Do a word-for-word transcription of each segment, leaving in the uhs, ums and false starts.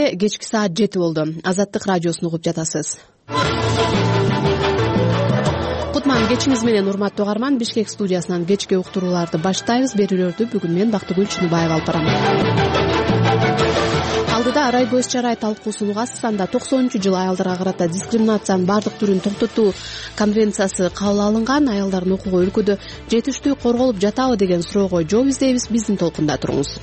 эле кечки саат жети болду. Азаттык радиосун угуп жатасыз. Кутман кечиңиз менен урматтуу угарман. Бишкек студиясынан кечки уктурууларды баштайбыз. Берүүлөрдү бүгүн мен Бактыгүл Чыныбаева алып барам. Алдыда арай көз чарай талкуусун угасыз. токсонунчу жылы аялдарга карата дискриминациянын баардык түрүн токтотуу конвенциясы кабыл алынган. Аялдардын укугу өлкөдө жетиштүү корголуп жатабы деген суроого жооп издейбиз. Биздин толкунда туруңуз.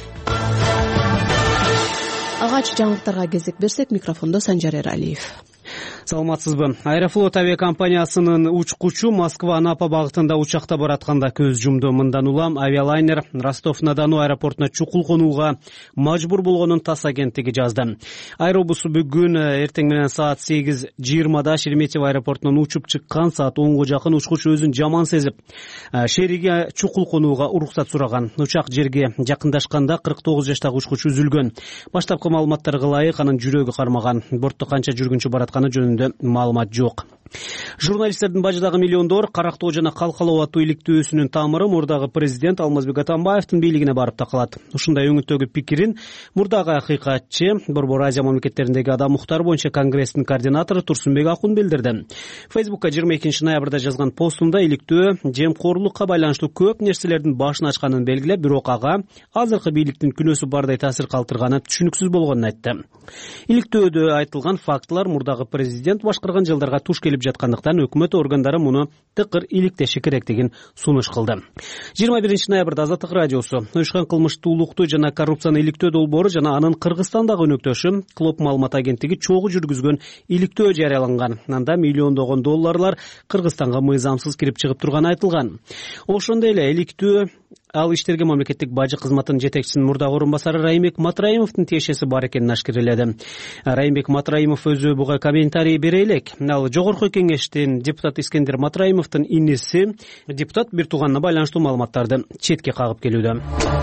Агач жаңылыктарга кезек берсек, микрофондо Санжар Эралиев. Саламатсызбы. Аэрофлот авиакомпаниясынын учкучу Москва-Анапа багытында учакта баратканда көз жумду. Мындан улам авиалайнер Ростов-на-Дону аэропортуна чукул конууга мажбур болгонун ТАСС агенттиги жазды. Аэробус бүгүн эртең менен саат сегиз жыйырмада Шереметьево аэропортунан учуп чыккан. Саат онго жакын учкуч өзүн жаман сезип, шериге чукул конууга уруксат сураган. Учак жерге жакындашканда кырк тогуз жаштагы учкуч үзүлгөн. Баштапкы маалыматтарга ылайык анын жүрөгү кармаган. Бортто канча жүргүнчү баратканы жөнүндө маалымат жок. Журналисттердин бажыдагы миллиондор Карактоо жана Калкалоо аттуу иликтөөсүнүн тамыры мурдагы президент Алмазбек Атамбаевдин бийлигине барып такалат. Ушундай өңүттөгү пикирин мурдагы акыйкатчы Борбор Азия мамлекеттериндеги адам укуктары боюнча конгресстин координатору Турсунбек Акун билдирди. Фейсбукка жыйырма экинчи ноябрда жазган постунда иликтөө жемкорлукка байланыштуу көп нерселердин башын ачканын белгилеп, бирок ага азыркы бийликтин күнөөсү бардай таасир калтырганы түшүнүксүз болгонун айтты. Иликтөөдө айтылган фактылар мурдагы президент башкарган жылдарга туш келип жаткандыктан өкмөт органдары муну тыкыр иликтеши керектигин сунуш кылды. жыйырма биринчи ноябрда Азаттык радиосу уюшкан кылмыштуулукту жана коррупцияны иликтөө долбоору жана анын Кыргызстандагы өнөктөшү Клоп маалымат агенттиги чогуу жүргүзгөн иликтөө жарыяланган. Анда миллиондогон долларлар Кыргызстанга мыйзамсыз кирип чыгып турганы айтылган. Ошондой эле иликтөө ал иштерге мамлекеттик бажы кызматынын жетекчисинин мурдагы орун басары Райымбек Матраимовдун тиешеси бар экенин ашкереледи. Райымбек Матраимов өзү буга комментарий бере элек. Ал жогорку кеңештин депутат Искендер Матраимовдун иниси депутат бир тууганына байланыштуу маалыматтарды четке кагып келүүдө.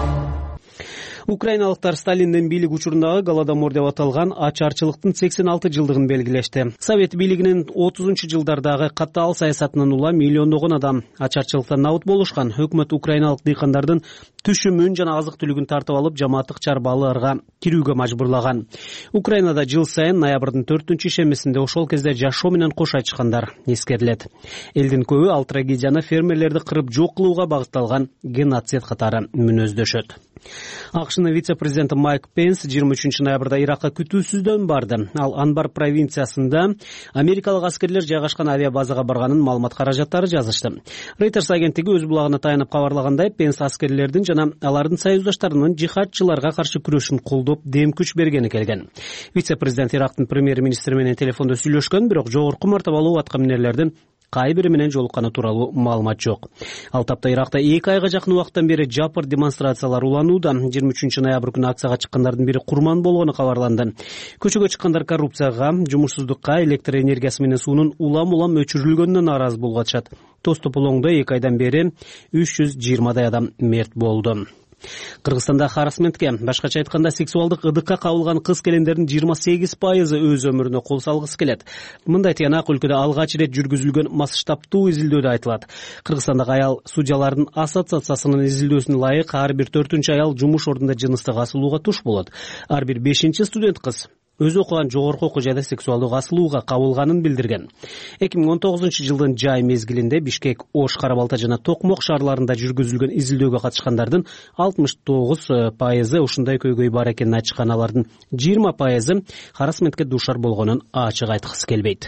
Украиналыктар Сталиндин бийлик учурундагы голодомор деп аталган ачарчылыктын сексен алты жылдыгын белгилешти. Совет бийлигинин отузунчу жылдардагы катаал саясатынан улам миллиондогон адам ачарчылыктан набыт болушкан. Өкмөт украиналык дыйкандардын түшүмүн жана азык түлүгүн тартып алып, жамааттык чарбаларга кирүүгө мажбурлаган. Украинада жыл сайын ноябрдын төртүнчү ишемесинде ошол кезде жашоо менен кош айтышкандар эскерилет. Элдин көбү ал трагедияны фермерлерди кырып жок кылууга багытталган геноцид катары мүнөздөшөт. АКШнын вице-президенти Майк Пенс жыйырма үчүнчү ноябрда Иракка күтүүсүздөн барды. Ал Анбар провинциясында америкалык аскерлер жайгашкан авиабазага барганын маалымат каражаттары жазышты. Reuters агенттиги өз булагына таянып кабарлагандай, Пенс аскерлердин жана алардын союздаштарынын жихадчыларга каршы күрөшүн колдоп дем күч бергени келген. Вице-президент Ирактын премьер-министри менен телефондо сүйлөшкөн, бирок жогорку мартабалуу аткаминерлердин кайбири менен жолукканы тууралуу маалымат жок. Ал тапта Иракта эки айга жакын убакыттан бери жапыр демонстрациялар уланууда. жыйырма үчүнчү ноябрь күнү акцияга чыккандардын бири курман болгону кабарланды. Көчөгө чыккандар коррупцияга, жумушсуздукка, электр энергиясы менен суунун улам-улам өчүрүлгөнүнө нааразы болуп атышат. Тоз Тополоңдо эки айдан бери үч жүз жыйырмадай адам мерт болду. Кыргызстанда харассментке, башкача айтканда сексуалдык ыдыкка кабылган кыз келендердин жыйырма сегиз пайызы өз өмүрүнө кол салгысы келет. Мындай тыянак өлкөдө алгач ирет жүргүзүлгөн масштабтуу изилдөөдө айтылат. Кыргызстандагы аял судьялардын ассоциациясынын изилдөөсүнө ылайык ар бир төртүнчү аял жумуш ордунда жыныстык асылууга туш болот. Ар бир бешинчи студент кыз өзү окуган жогорку окуу жайда сексуалдык асылууга кабылганын билдирген. эки миң он тогузунчу жылдын жай мезгилинде Бишкек, Ош, Кара-Балта жана Токмок шаарларында жүргүзүлгөн изилдөөгө катышкандардын алтымыш тогуз пайызы ушундай көйгөй бар экенин айтышкан. Алардын жыйырма пайызы харассментке дуушар болгонун ачык айткысы келбейт.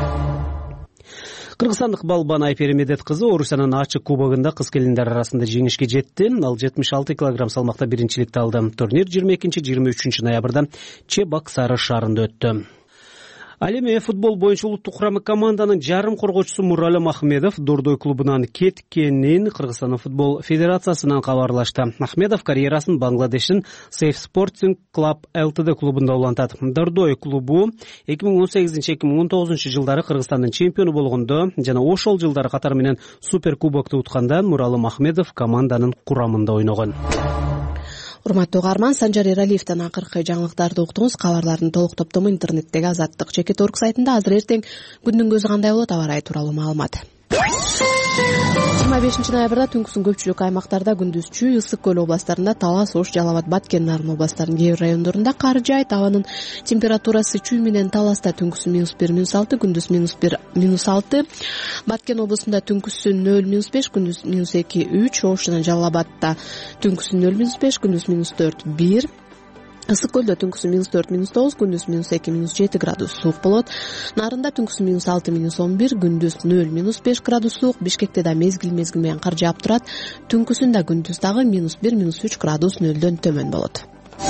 Кыргызстандык балбан Айпери Медет кызы Орусиянын ачык кубогунда кыз келиндер арасында жеңишке жетти. Ал жетимиш алты килограмм салмакта биринчиликти алды. Турнир жыйырма экинчи жыйырма үчүнчү ноябрда Чебак Сары шаарында өттү. Ал эми футбол боюнча улуттук курамы команданын жарым коргоочусу Муралым Ахмедов Дордой клубунан кеткенин Кыргызстандын футбол федерациясынан кабарлашты. Ахмедов карьерасын Бангладештин Safe Sporting Club Ltd клубунда улантат. Дордой клубу эки миң он сегизинчи эки миң он тогузунчу жылдары Кыргызстандын чемпиону болгондо жана ошол жылдары катары менен Супер кубокту утканда Муралым Ахмедов команданын курамында ойногон. Урматтуу угарман, Санжар Эралиевден акыркы жаңылыктарды уктуңуз. Кабарлардын толук топтому интернеттеги Азаттык Чекит орг сайтында. Азыр эртең күндүн көзү кандай болот, аба ырайы тууралуу маалымат. жыйырма жыйырма бешинчи ноябрда түнкүсүн көпчүлүк аймактарда күндүз чүй, ысык көл областарында талас, Ош, Жалал абад, Баткен, Нарын областарынын кээ бир райондорунда кар жаайт. Абанын температурасы чүй менен таласта түнкүсүн минус бир, минус алты, күндүз минус бир, минус алты. Баткен облусунда түнкүсүн нөл, минус беш, күндүз минус эки, үч. Ош жана Жалал абадта түнкүсүн нөл, минус беш, күндүз минус төрт, бир. Ысык көлдө түнкүсүн минус төрт, минус тогуз, күндүз минус эки, минус жети градус суук болот. Нарында түнкүсүн минус алты, минус он бир, күндүз нөл, минус беш градус суук. Бишкекте да мезгил мезгил менен кар жаап турат. Түнкүсүн да күндүз дагы минус бир, минус үч градус нөлдөн төмөн болот.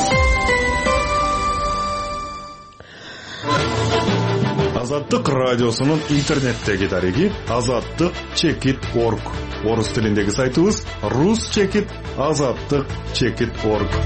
Азаттык радиосунун интернеттеги дареги азаттык чекит точка орг. Орус тилиндеги сайтыбыз рус чекит азаттык чекит точка орг.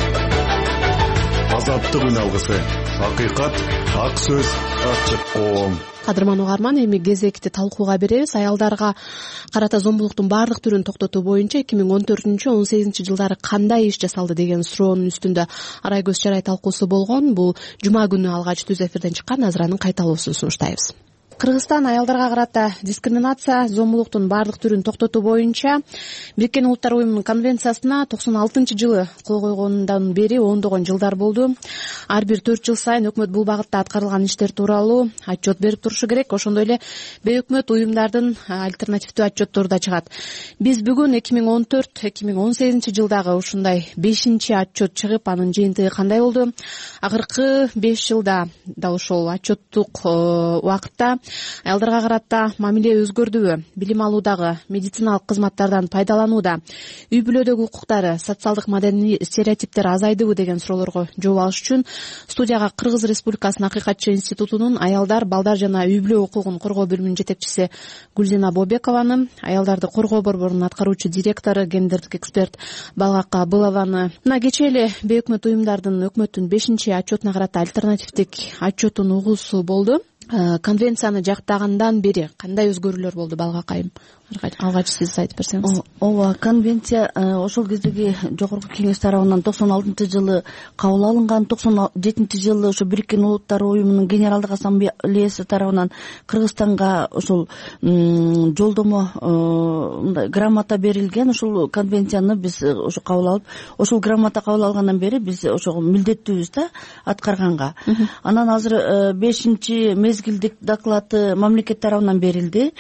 Азаттык үн алгысы, акыйкат, ак сөз, ачык коом. Кадырман угарман, эми кезекти талкууга беребиз. Аялдарга карата зомбулуктун баардык түрүн токтотуу боюнча эки миң он төртүнчү он сегизинчи жылдары кандай иш жасалды деген суроонун үстүндө арай көз чарай талкуусу болгон. Бул жума күнү алгач түз эфирден чыккан Азыранын кайталоосун сунуштайбыз. Кыргызстан аялдарга карата дискриминация, зомбулуктун баардык түрүн токтотуу боюнча Бириккен Улуттар уюмунун конвенциясына токсон алтынчы жылы кол койгонундан бери ондогон жылдар болду. Ар бир төрт жыл сайын өкмөт бул багытта аткарылган иштер тууралуу отчет берип турушу керек. Ошондой эле бейөкмөт уюмдардын альтернативдүү отчеттору да чыгат. Биз бүгүн эки миң он төрт эки миң он сегизинчи жылдагы ушундай бешинчи отчет чыгып, анын жыйынтыгы кандай болду? Акыркы беш жылда дал ошол отчеттук убакытта аялдарга карата мамиле өзгөрдүбү? Билим алуудагы, медициналык кызматтардан пайдаланууда, үй бүлөдөгү укуктары, социалдык маданий стереотиптер азайдыбы деген суроолорго жооп алыш үчүн студияга Кыргыз Республикасынын Акыйкатчы институтунун аялдар, балдар жана үй бүлө укугун коргоо бөлүмүнүн жетекчиси Гүлзина Бобекованы, аялдарды коргоо борборунун аткаруучу директору, гендердик эксперт Балгак Абылованы, мына кечээ эле бейөкмөт уюмдардын өкмөттүн бешинчи отчетуна карата альтернативдик отчетун угуусу болду. Конвенцияны жактагандан бери кандай өзгөрүүлөр болду Балгак айым? Алгач сиз айтып берсеңиз. Ооба, конвенция ошол кездеги жогорку кеңеш тарабынан токсон алтынчы жылы кабыл алынган. токсон жетинчи жылы ошо Бириккен Улуттар уюмунун Генералдык Ассамблеясы тарабынан Кыргызстанга ошол жолдомо, мындай грамота берилген. Ошол конвенцияны биз ошо кабыл алып, ошол грамота кабыл алгандан бери биз ошого милдеттүүбүз да аткарганга. Анан азыр бешинчи мезгилдик доклады мамлекет тарабынан берилди.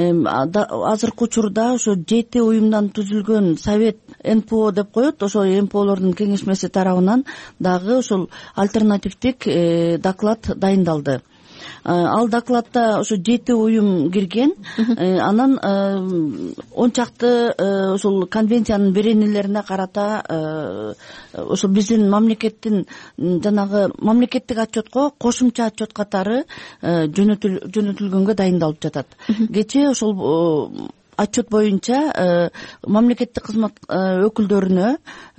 Азыркы учурда ошо жети уюмдан түзүлгөн совет эн пэ о деп коет. Ошо эн пэ олордун кеңешмеси тарабынан дагы ошол альтернативдик доклад дайындалды. Ал докладда ошо жети уюм кирген. Анан он чакты ошол конвенциянын беренелерине карата ошо биздин мамлекеттин жанагы мамлекеттик отчетко кошумча отчет катары жөнөтүлгөнгө дайындалып жатат. Кечээ ошол отчет боюнча мамлекеттик кызмат өкүлдөрүнө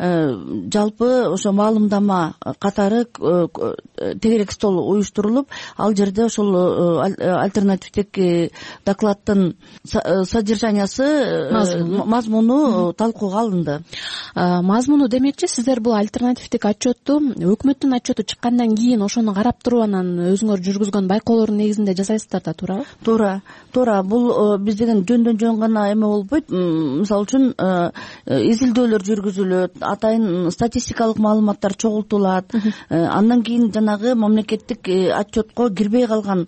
жалпы ошо маалымдама катары тегерек стол уюштурулуп, ал жерде ошол альтернативдик докладдын содержаниясы, мазмуну талкууга алынды. Мазмуну демекчи, сиздер бул альтернативдик отчетту өкмөттүн отчету чыккандан кийин ошону карап туруп анан өзүңөр жүргүзгөн байкоолордун негизинде жасайсыздар да, туурабы? Туура, туура. Бул биз деген жөндөн жөн гана эме болбойт. Мисалы үчүн изилдөөлөр жүргүзүлөт, атайын статистикалык маалыматтар чогултулат. Андан кийин жанагы мамлекеттик отчетко кирбей калган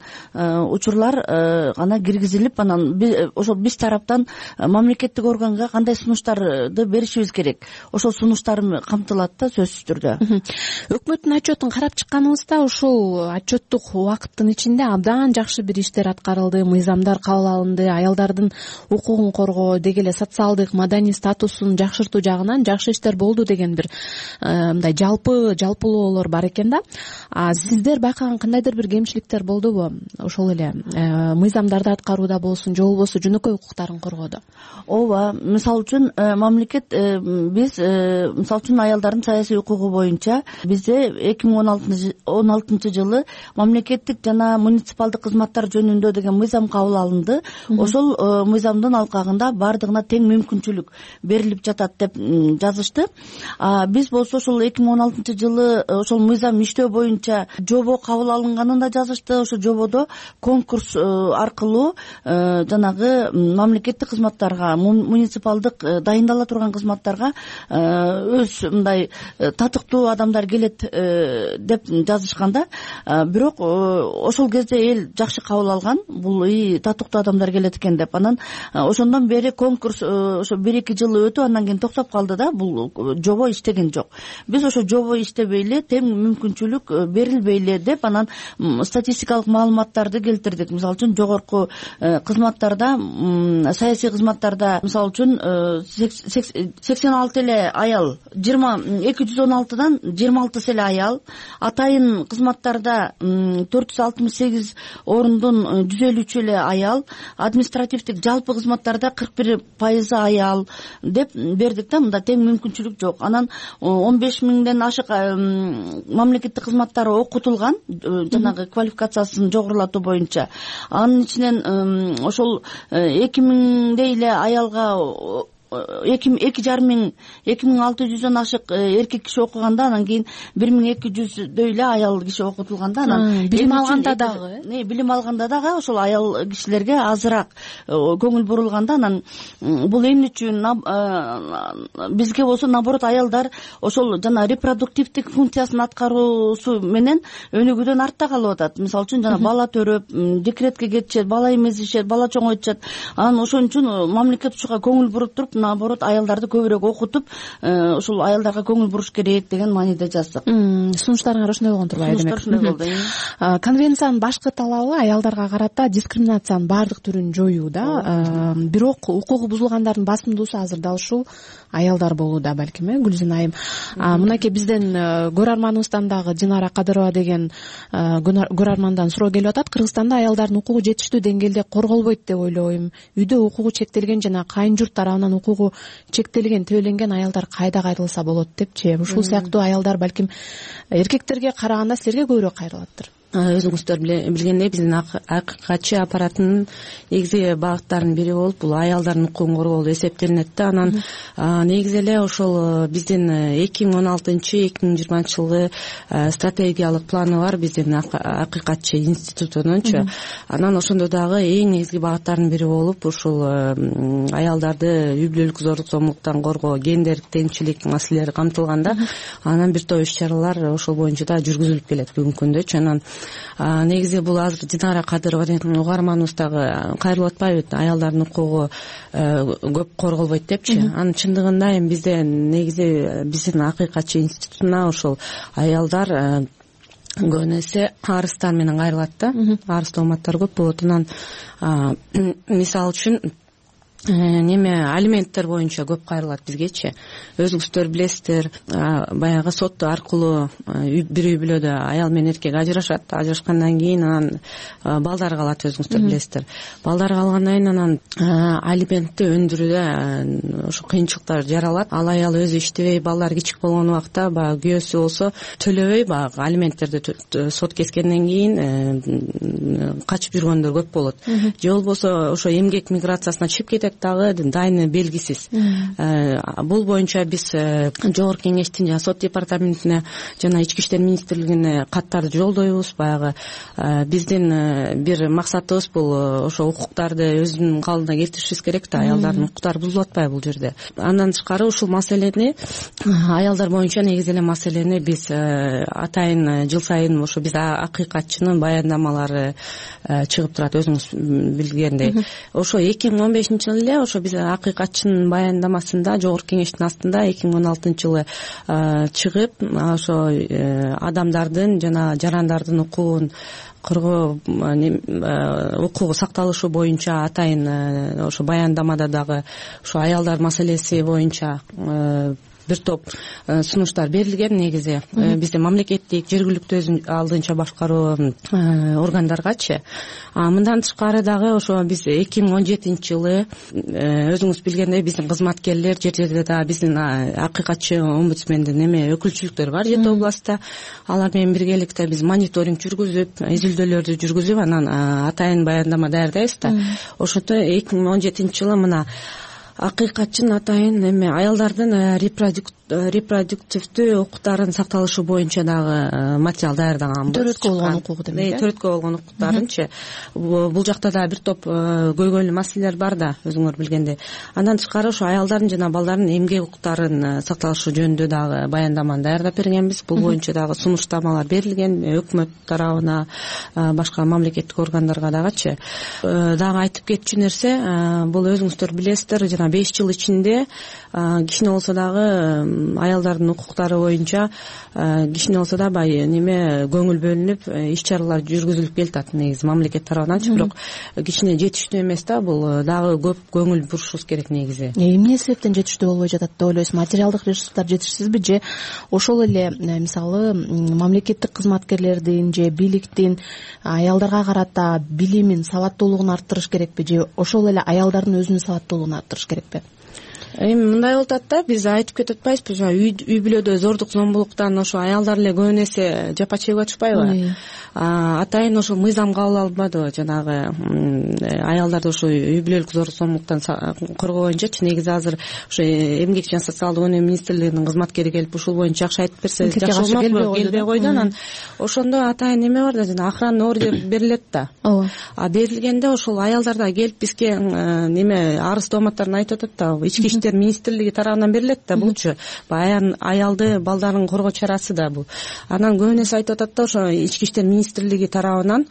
учурлар гана киргизилип, анан ошол биз тараптан мамлекеттик органга кандай сунуштарды беришибиз керек, ошол сунуштар камтылат да, сөзсүз түрдө. Өкмөттүн отчетун карап чыкканыбызда ушул отчеттук убакыттын ичинде абдан жакшы бир иштер аткарылды, мыйзамдар кабыл алынды, аялдардын укугун коргоо, деги эле социалдык маданий статусун жакшыртуу жагынан жакшы иштер болду деген бир мындай жалпы жалпылоолор бар экен да. А сиздер байкаган кандайдыр бир кемчиликтер болдубу? Ошол эле мыйзамдарды аткарууда болсун, же болбосо жөнөкөй укуктарын коргоодо? Ооба, мисалы үчүн мамлекет биз мисалы үчүн аялдардын саясий укугу боюнча бизде эки миң он алтынчы жылы мамлекеттик жана муниципалдык кызматтар жөнүндө деген мыйзам кабыл алынды. Ошол мыйзамдын алкагында бардыгына тең мүмкүнчүлүк берилип жатат деп жазышты. А биз болсо ошол эки миң он алтынчы жылы ошол мыйзам иштөө боюнча боюнча жобо кабыл алынганын да жазышты. Ошо жободо конкурс аркылуу жанагы мамлекеттик кызматтарга, муниципалдык дайындала турган кызматтарга өз мындай татыктуу адамдар келет деп жазышканда, бирок ошол кезде эл жакшы кабыл алган, бул татыктуу адамдар келет экен деп. Анан ошондон бери конкурс ошо бир эки жыл өтүп андан кийин токтоп калды да, бул жобо иштеген жок. Биз ошо жобо иштебей эле, тең мүмкүнчүлүк берилбей эле деп анан статистикалык маалыматтарды келтирдик. Мисалы үчүн жогорку кызматтарда, саясий кызматтарда мисалы үчүн сексен алты эле аял, жыйырма эки жүз он алтыдан жыйырма алтысы эле аял, атайын кызматтарда төрт жүз алтымыш сегиз орундун жүз элүү үчү эле аял, административдик жалпы кызматтарда кырк бир пайызы аял деп бердик да. Мында тең мүмкүнчүлүк жок. Анан он беш миңден ашык мамлекеттик кызматтар окутулган, жанагы квалификациясын жогорулатуу боюнча. Анын ичинен ошол эки миңдей эле аялга эки жарым миң эки миң алты жүздөн ашык эркек киши окуганда, анан кийин бир миң эки жүздөй эле аял киши окутулганда, анан билим алганда дагы билим алганда дагы ошол аял кишилерге азыраак көңүл бурулганда, анан бул эмне үчүн бизге болсо наоборот аялдар ошол жана репродуктивдик функциясын аткаруусу менен өнүгүүдөн артта калып атат. Мисалы үчүн жана бала төрөп, декретке кетишет, бала эмизишет, бала чоңойтушат. Анан ошон үчүн мамлекет ушуга көңүл буруп туруп, наоборот аялдарды көбүрөөк окутуп, ушул аялдарга көңүл буруш керек деген мааниде жаздык. Сунуштарыңар ошондой болгон турбайбы? Сунуштар ошондой болду. Конвенциянын башкы талабы аялдарга карата дискриминациянын баардык түрүн жоюу да. Бирок укугу бузулгандардын басымдуусу азыр дал ушул аялдар болууда балким, э, Гүлзин айым. Мынакей бизден көрөрманыбыздан дагы Динара Кадырова деген көрөрмандан суроо келип атат. Кыргызстанда аялдардын укугу жетиштүү деңгээлде корголбойт деп ойлойм. Үйдө укугу чектелген жана кайын журт тарабынан укугу чектелген, төбөлөнгөн аялдар кайда кайрылса болот депчи. Ушул сыяктуу аялдар балким эркектерге караганда силерге көбүрөөк кайрылаттыр. Өзүңүздөр билгендей, биздин акыйкатчы аппараттын негизи багыттарынын бири болуп бул аялдардын укугун коргоо эсептелинет да. Анан негизи эле ошол биздин эки миң он алтынчы эки миң жыйырманчы жылы стратегиялык планы бар биздин акыйкатчы институтунунчу. Анан ошондо дагы эң негизги багыттарынын бири болуп ушул аялдарды үй бүлөлүк зорлук зомбулуктан коргоо, гендердик теңчилик маселелери камтылган да. Анан бир топ иш-чаралар ошол боюнча да жүргүзүлүп келет бүгүнкү күндө. Анан негизи бул азыр Динара Кадырова деген угарманыбыз дагы кайрылып атпайбы, аялдардын укугу көп корголбойт депчи. Анын чындыгында эми бизде негизи биздин акыйкатчы институтуна ошол аялдар көбүнө эсе арыздар менен кайрылат да. Арыз тооматтар көп болот. Анан мисалы үчүн неме алименттер боюнча көп кайрылат бизгечи. Өзүңүздөр билесиздер, баягы сот аркылуу бир үй бүлөдө аял менен эркек ажырашат. Ажырашкандан кийин анан балдар калат, өзүңүздөр билесиздер. Балдар калгандан кийин анан алиментти өндүрүүдө ошо кыйынчылыктар жаралат. Ал аял өзү иштебей, балдар кичик болгон убакта баягы күйөөсү болсо төлөбөй баягы алименттерди сот кескенден кийин качып жүргөндөр көп болот. Же болбосо ошо эмгек миграциясына чыгып кетет дагы, дайыны белгисиз. Бул боюнча биз жогорку кеңештин жана сот департаментине жана ички иштер министрлигине каттарды жолдойбуз. Баягы биздин бир максатыбыз бул ошо укуктарды өзүнүн калыбына келтиришибиз керек да, аялдардын укуктары бузулуп атпайбы бул жерде. Андан тышкары ушул маселени, аялдар боюнча негизи эле маселени биз атайын жыл сайын ошо биз акыйкатчынын баяндамалары чыгып турат, өзүңүз билгендей. Ошо эки миң он бешинчи жылы эле ошо биз акыйкатчынын баяндамасында жогорку кеңештин астында эки миң он алтынчы жылы чыгып, ошо адамдардын жана жарандардын укугун коргоо, укугу сакталышы боюнча атайын ошо баяндамада дагы ошо аялдар маселеси боюнча бир топ сунуштар берилген. Негизи бизде мамлекеттик, жергиликтүү өзүн алдынча башкаруу органдаргачы. Мындан тышкары дагы ошо биз эки миң он жетинчи жылы өзүңүз билгендей биздин кызматкерлер жер жерде да биздин акыйкатчы омбудсмендин эме өкүлчүлүктөрү бар жети областта. Алар менен биргеликте биз мониторинг жүргүзүп, изилдөөлөрдү жүргүзүп, анан атайын баяндама даярдайбыз да. Ошондо эки миң он жетинчи жылы мына акыйкатчын атайын эме аялдардын репродуктивдүү укуктарынын сакталышы боюнча дагы материал даярдаганбыз. Төрөткө болгон укугу демек. Төрөткө болгон укуктарынчы бул жакта дагы бир топ көйгөйлүү маселелер бар да, өзүңөр билгендей. Андан тышкары ошо аялдардын жана балдардын эмгек укуктарынын сакталышы жөнүндө дагы баяндаманы даярдап бергенбиз. Бул боюнча дагы сунуштамалар берилген өкмөт тарабына, башка мамлекеттик органдарга дагычы. Дагы айтып кетчү нерсе, бул өзүңүздөр билесиздер, жана беш жыл ичинде кичине болсо дагы аялдардын укуктары боюнча кичине болсо да бай неме көңүл бөлүнүп иш чаралар жүргүзүлүп келатат негизи мамлекет тарабынан, бирок кичине жетиштүү эмес да, бул дагы көп көңүл бурушубуз керек негизи. Эмне себептен жетиштүү болбой жатат деп ойлойсуз? Материалдык ресурстар жетишсизби же ошол эле мисалы мамлекеттик кызматкерлердин же бийликтин аялдарга карата билимин, сабаттуулугун арттырыш керекпи же ошол эле аялдардын өзүнүн сабаттуулугун арттырыш керекпи? Эми мындай болуп атат да, биз айтып кетип атпайбызбы, үй бүлөдө зордук зомбулуктан ошо аялдар эле көп нерсе жапа чегип атышпайбы? Атайын ошо мыйзам кабыл алынбадыбы, жанагы аялдарды ошо үй бүлөлүк зордук зомбулуктан коргоо боюнчачы. Негизи азыр ошо эмгек жана социалдык өнүгүү министрлигинин кызматкери келип ушул боюнча жакшы айтып берсе жакшы болмокпу, келбей койду. Анан ошондо атайын эме бар да, жана охранный ордер берилет да. Ооба. А берилгенде ошол аялдар да келип бизге неме арыз тооматтарын айтып атат да, ички иштер министрлиги тарабынан берилет да булчу. Аялды, балдарын коргоо чарасы да бул. Анан көбүнесе айтып атат да, ошо ички иштер министрлиги тарабынан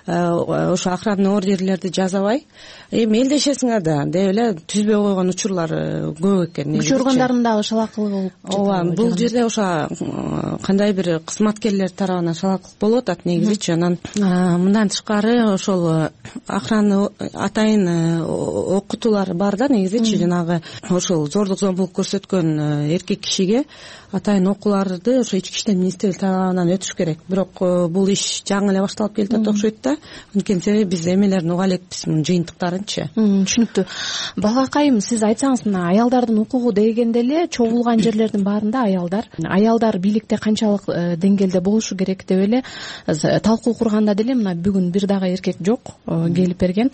ошо охранный ордерлерди жазабай эми элдешесиңер да деп эле түзбөй койгон учурлар көп экен. Күч органдарынын дагы шалакылыгы болуп жатат. Ооба, бул жерде ошо кандай бир кызматкерлер тарабынан шалакылык болуп атат негизичи. Анан мындан тышкары ошол охранный атайын окутуулар бар да негизичи, жанагы ошол зордук зомбулук көрсөткөн эркек кишиге атайын окууларды ошо ички иштер министрлиги тарабынан өтүш керек. Бирок бул иш жаңы эле башталып келатат окшойт да. Анткени себеби биз эмелерин уга элекпиз, мунун жыйынтыктарынчы. Түшүнүктүү. Балгакайым, сиз айтсаңыз, мына аялдардын укугу дегенде эле чогулган жерлердин баарында аялдар, аялдар бийликте канчалык деңгээлде болушу керек деп эле талкуу курганда деле мына бүгүн бир дагы эркек жок келип берген.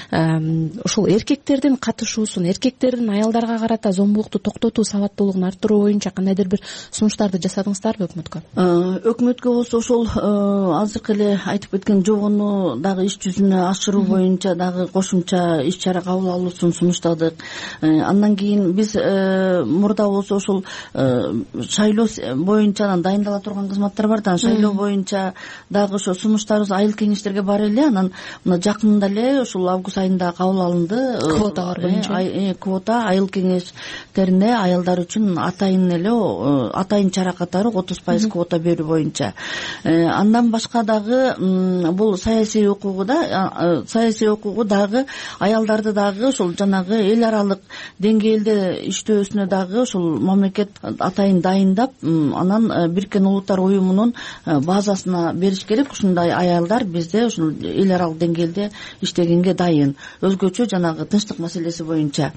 Ошол эркектердин катышуусун, эркектердин аялдарга карата зомбулукту токтотуу, сабаттуулугун арттыруу боюнча кандайдыр бир сунуштарды жасадыңыздарбы өкмөткө? Өкмөткө болсо ошол азыркы эле айтып кеткен жобону дагы иш жүзүнө ашыруу боюнча дагы кошумча иш чара кабыл алуусун сунуштадык. Андан кийин биз мурда болсо ошол шайлоо боюнча дайындала турган кызматтар бар да, шайлоо боюнча дагы ошо сунуштарыбыз айыл кеңештерге бар эле. Анан мына жакында эле ушул август айында кабыл алынды. Квоталар боюнча. Квота айыл кеңештерине аялдар үчүн атайын эле атайын чара катары отуз пайыз квота берүү боюнча. Андан башка дагы бул саясий укугу да, саясий укугу дагы аялдарды дагы ошол жанагы эл аралык деңгээлде иштөөсүнө дагы ошол мамлекет атайын дайындап, анан Бириккен Улуттар уюмунун базасына бериш керек. Ушундай аялдар бизде ошол эл аралык деңгээлде иштегенге дайын, өзгөчө жанагы тынчтык маселеси боюнча.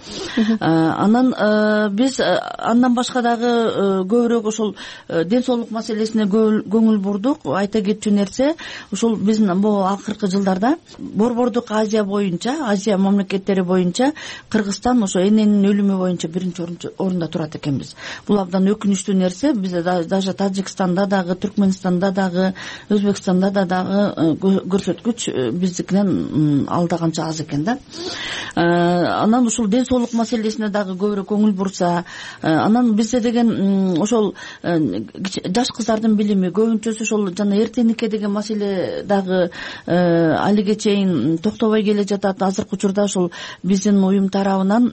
Анан биз андан башка дагы көбүрөөк ошол ден соолук маселесине көңүл бурдук. Айта кетчү нерсе, ошол биздин бул акыркы жылдарда Борбордук Азия боюнча, Азия мамлекеттери боюнча Кыргызстан ошо эненин өлүмү боюнча биринчи орунда турат экенбиз. Бул абдан өкүнүчтүү нерсе. Биз даже Тажикстанда дагы, Түркмөнстанда дагы, Өзбекстанда да дагы көрсөткүч биздикинен алда канча аз экен да. Анан ушул ден соолук маселесине дагы көбүрөөк көңүл бурса, анан бизде деген ошол жаш кыздардын билими көбүнчөсү ошол жана эртеникке деген маселе дагы алиге чейин токтобой келе жатат. Азыркы учурда ошол биздин уюм тарабынан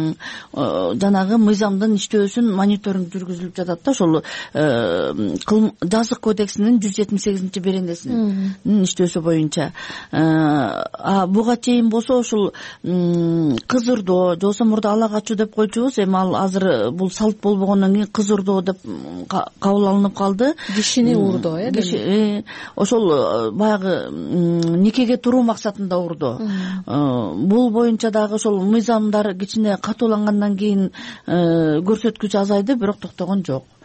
жанагы мыйзамдын иштөөсүн мониторинг жүргүзүлүп жатат да, ошол жазык кодексинин жүз жетимиш сегизинчи беренесинин иштөөсү боюнча. А буга чейин болсо ошол кыз ырдоо, же болбосо мурда ала качуу деп койчубуз, эми ал азыр бул салт болбогондон кийин кыз ырдоо деп кабыл алынып калды. Кишини урдоо, э? Ошол баягы никеге туруу максатында урдоо. Бул боюнча дагы ошол мыйзамдар кичине катуулангандан кийин көрсөткүч азайды, бирок токтогон жок.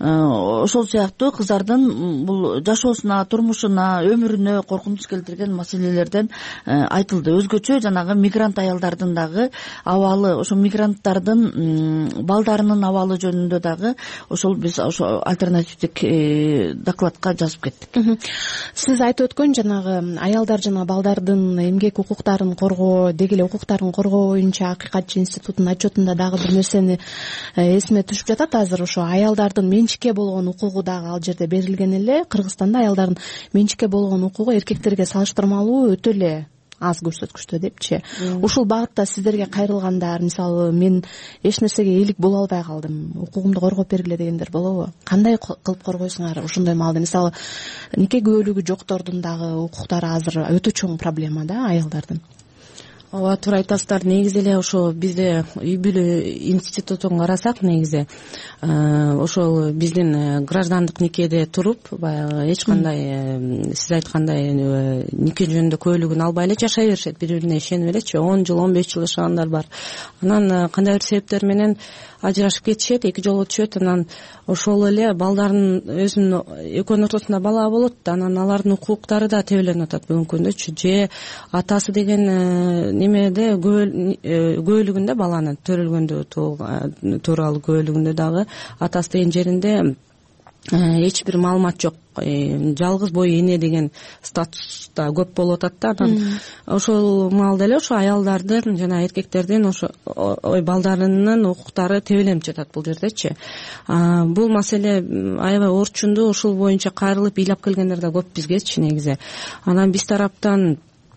ошол сыяктуу кыздардын бул жашоосуна, турмушуна, өмүрүнө коркунуч келтирген маселелерден айтылды. Өзгөчө жанагы мигрант аялдардын дагы абалы, ошо мигранттардын балдарынын абалы жөнүндө дагы ошол биз ошо альтернативдик докладка жазып кеттик. Сиз айтып өткөн жанагы аялдар жана балдардын эмгек укуктарын коргоо, деги эле укуктарын коргоо боюнча Акыйкатчы институтунун отчетунда дагы бир нерсени эсиме түшүп жатат. Азыр ошо аялдардын менчикке болгон укугу дагы ал жерде берилген эле. Кыргызстанда аялдардын менчикке болгон укугу эркектерге салыштырмалуу өтө эле аз көрсөткүчтө депчи. Ушул багытта сиздерге кайрылгандар, мисалы мен эч нерсегеээлик боло албай калдым, укугумду коргоп бергиле дегендер болобу? Кандай кылып коргойсуңар ошондой маалда? Мисалы нике күбөлүгү жоктордун дагы укуктары азыр өтө чоң проблема да аялдардын. Ооба, туура айтасыздар. Негизи эле ошо бизде үй бүлө институтун карасак, негизи ошол биздин граждандык никеде туруп, баягы эч кандай сиз айткандай нике жөнүндө күбөлүгүн албай эле жашай беришет, бири бирине ишенип элечи. он жыл, он беш жыл жашагандар бар. Анан кандай бир себептер менен ажырашып кетишет, эки жолго түшөт. Анан ошол эле балдардын өзүнүн экөөнүн ортосунда бала болот, анан алардын укуктары да тебеленип атат бүгүнкү күндө. Же атасы деген немеде күбөлүгүндө, баланын төрөлгөндө тууралуу күбөлүгүндө дагы атасы деген жеринде эч бир маалымат жок. Жалгыз бой эне деген статуста көп болуп атат да. Анан ошол маалда эле ошо аялдардын жана эркектердин ошо ой балдарынын укуктары тебеленип жатат бул жердечи. Бул маселе аябай орчундуу, ушул боюнча кайрылып ыйлап келгендер да көп бизгечи негизи. Анан биз тараптан